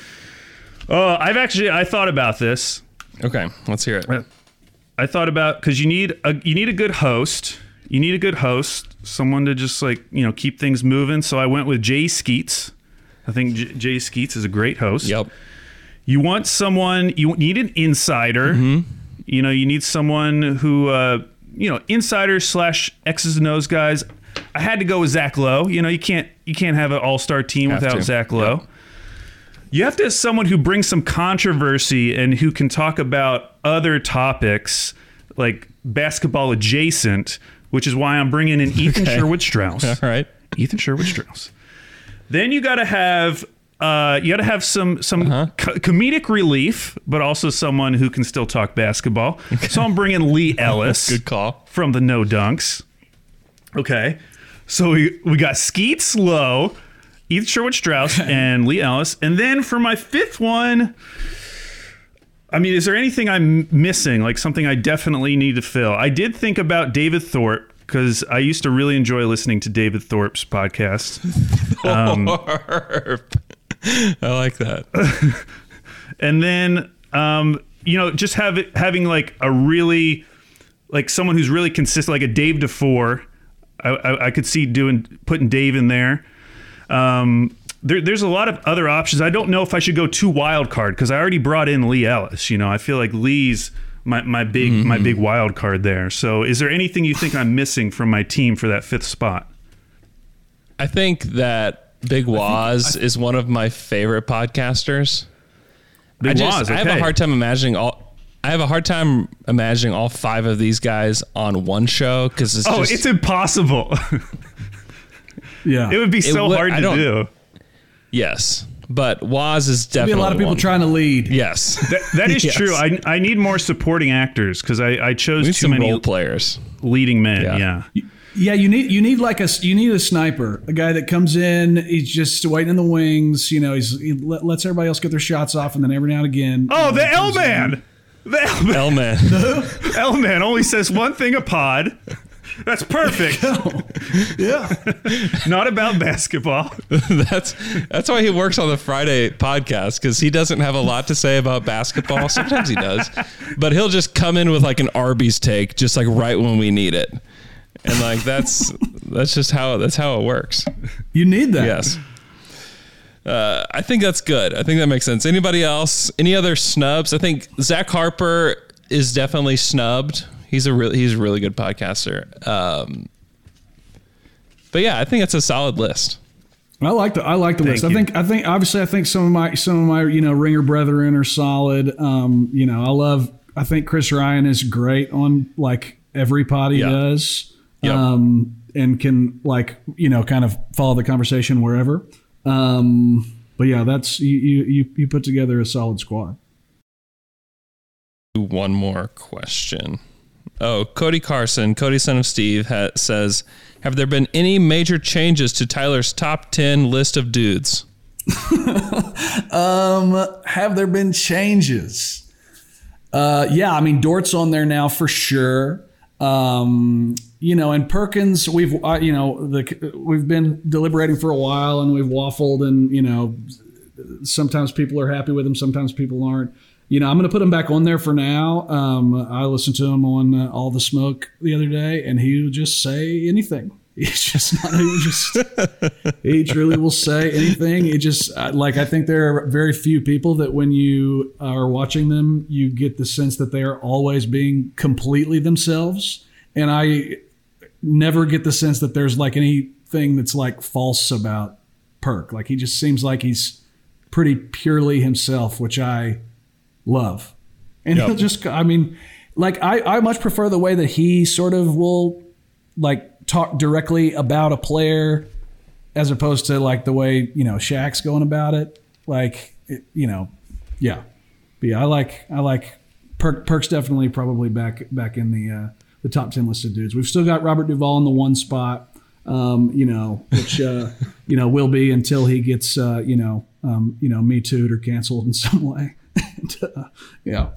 I thought about this. Okay, let's hear it. I thought about because you need a good host. You need a good host, someone to just keep things moving. So I went with Jay Skeets. I think Jay Skeets is a great host. Yep. You want someone. You need an insider. Mm-hmm. You need someone who insider / X's and O's guys. I had to go with Zach Lowe. You can't have an all-star team without Zach Lowe. Yep. You have to have someone who brings some controversy and who can talk about other topics like basketball adjacent, which is why I'm bringing in Ethan Sherwood-Strauss. All right. Ethan Sherwood-Strauss. Then you got to have some comedic relief, but also someone who can still talk basketball. Okay. So I'm bringing Lee Ellis. Good call. From the No Dunks. Okay. So we got Skeets Lowe, Ethan Sherwood-Strauss, and Lee Ellis. And then for my 5th one, is there anything I'm missing? Like something I definitely need to fill? I did think about David Thorpe because I used to really enjoy listening to David Thorpe's podcast. I like that. And then, just having like a really, like someone who's really consistent, like a Dave DeFore. I could see putting Dave in there. There's a lot of other options. I don't know if I should go too wild card because I already brought in Lee Ellis. I feel like Lee's my big wild card there. So is there anything you think I'm missing from my team for that 5th spot? I think that Big Waz is one of my favorite podcasters. Big Waz, okay. I have a hard time imagining all 5 of these guys on one show because it's impossible. Yeah. It would be so hard to do. Yes. But Waz is definitely Be a lot of people trying to lead. Yes. That is Yes. true. I need more supporting actors because I chose too some many role players. leading men. Yeah. Yeah, you need a sniper, a guy that comes in, he's just waiting in the wings, he lets everybody else get their shots off, and then every now and again. Oh, the L-Man! The L-Man. L-Man only says one thing a pod. That's perfect. Yeah. Not about basketball. That's why he works on the Friday podcast, because he doesn't have a lot to say about basketball. Sometimes he does, but he'll just come in with like an Arby's take, just like right when we need it, and like that's just how it works. You need that. Yes. I think that's good. I think that makes sense. Anybody else? Any other snubs? I think Zach Harper is definitely snubbed. He's a really good podcaster. But yeah, I think it's a solid list. I like the list. I think obviously some of my ringer brethren are solid. I think Chris Ryan is great on like every pod he does. Yep. And can kind of follow the conversation wherever. But yeah, that's you put together a solid squad. One more question. Oh, Cody Carson, Cody son of Steve, says, have there been any major changes to Tyler's top 10 list of dudes? Have there been changes? Yeah, I mean, Dort's on there now for sure. And Perkins, we've been deliberating for a while, and we've waffled, and sometimes people are happy with him, sometimes people aren't. I'm going to put him back on there for now. I listened to him on All the Smoke the other day, and he would just say anything. He's just not. He truly will say anything. It just I think there are very few people that when you are watching them, you get the sense that they are always being completely themselves. And I never get the sense that there's like anything that's like false about Perk. Like he just seems like he's pretty purely himself, which I love. And he'll just, I much prefer the way that he sort of will like talk directly about a player as opposed to like the way, Shaq's going about it. Yeah. But yeah, I like Perk's definitely probably back in the top 10 listed dudes. We've still got Robert Duvall in the one spot, which, will be until he gets, Me Too'd or canceled in some way. Yeah.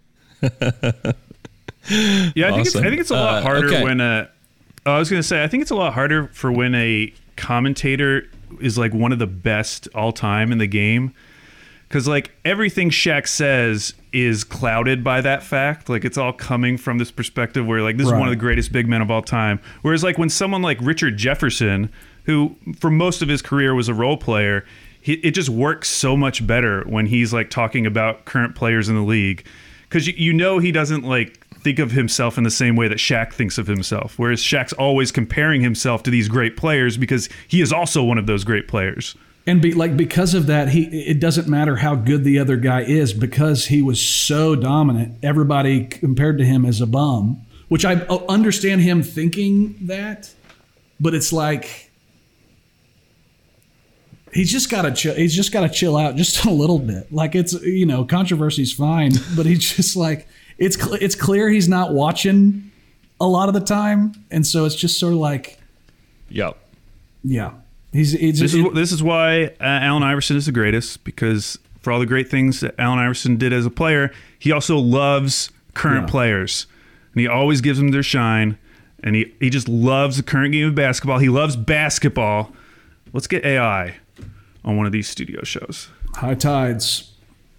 Yeah, Awesome. I think it's a lot harder okay. when I was going to say, I think it's a lot harder for when a commentator is like one of the best all time in the game. Because like everything Shaq says is clouded by that fact. Like it's all coming from this perspective where like this is one of the greatest big men of all time. Whereas like when someone like Richard Jefferson, who for most of his career was a role player, it just works so much better when he's like talking about current players in the league. Because he doesn't like think of himself in the same way that Shaq thinks of himself. Whereas Shaq's always comparing himself to these great players because he is also one of those great players. And because of that, it doesn't matter how good the other guy is because he was so dominant. Everybody compared to him as a bum, which I understand him thinking that, but it's like he's just got to chill. He's just got to chill out just a little bit. Like it's controversy's fine, but he's just like it's clear he's not watching a lot of the time, and so it's just sort of like, yep, yeah. This is why Allen Iverson is the greatest, because for all the great things that Allen Iverson did as a player, he also loves current players, and he always gives them their shine, and he just loves the current game of basketball. He loves basketball. Let's get AI on one of these studio shows. High tides.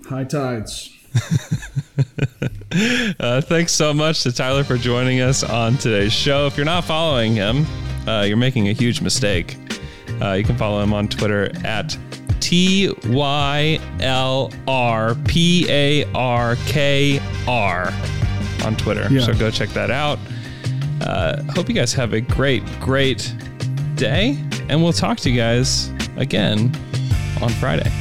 Thanks so much to Tyler for joining us on today's show. If you're not following him, you're making a huge mistake. You can follow him on Twitter at TYLRPARKR on Twitter. Yeah. So go check that out. Hope you guys have a great day, and we'll talk to you guys again on Friday.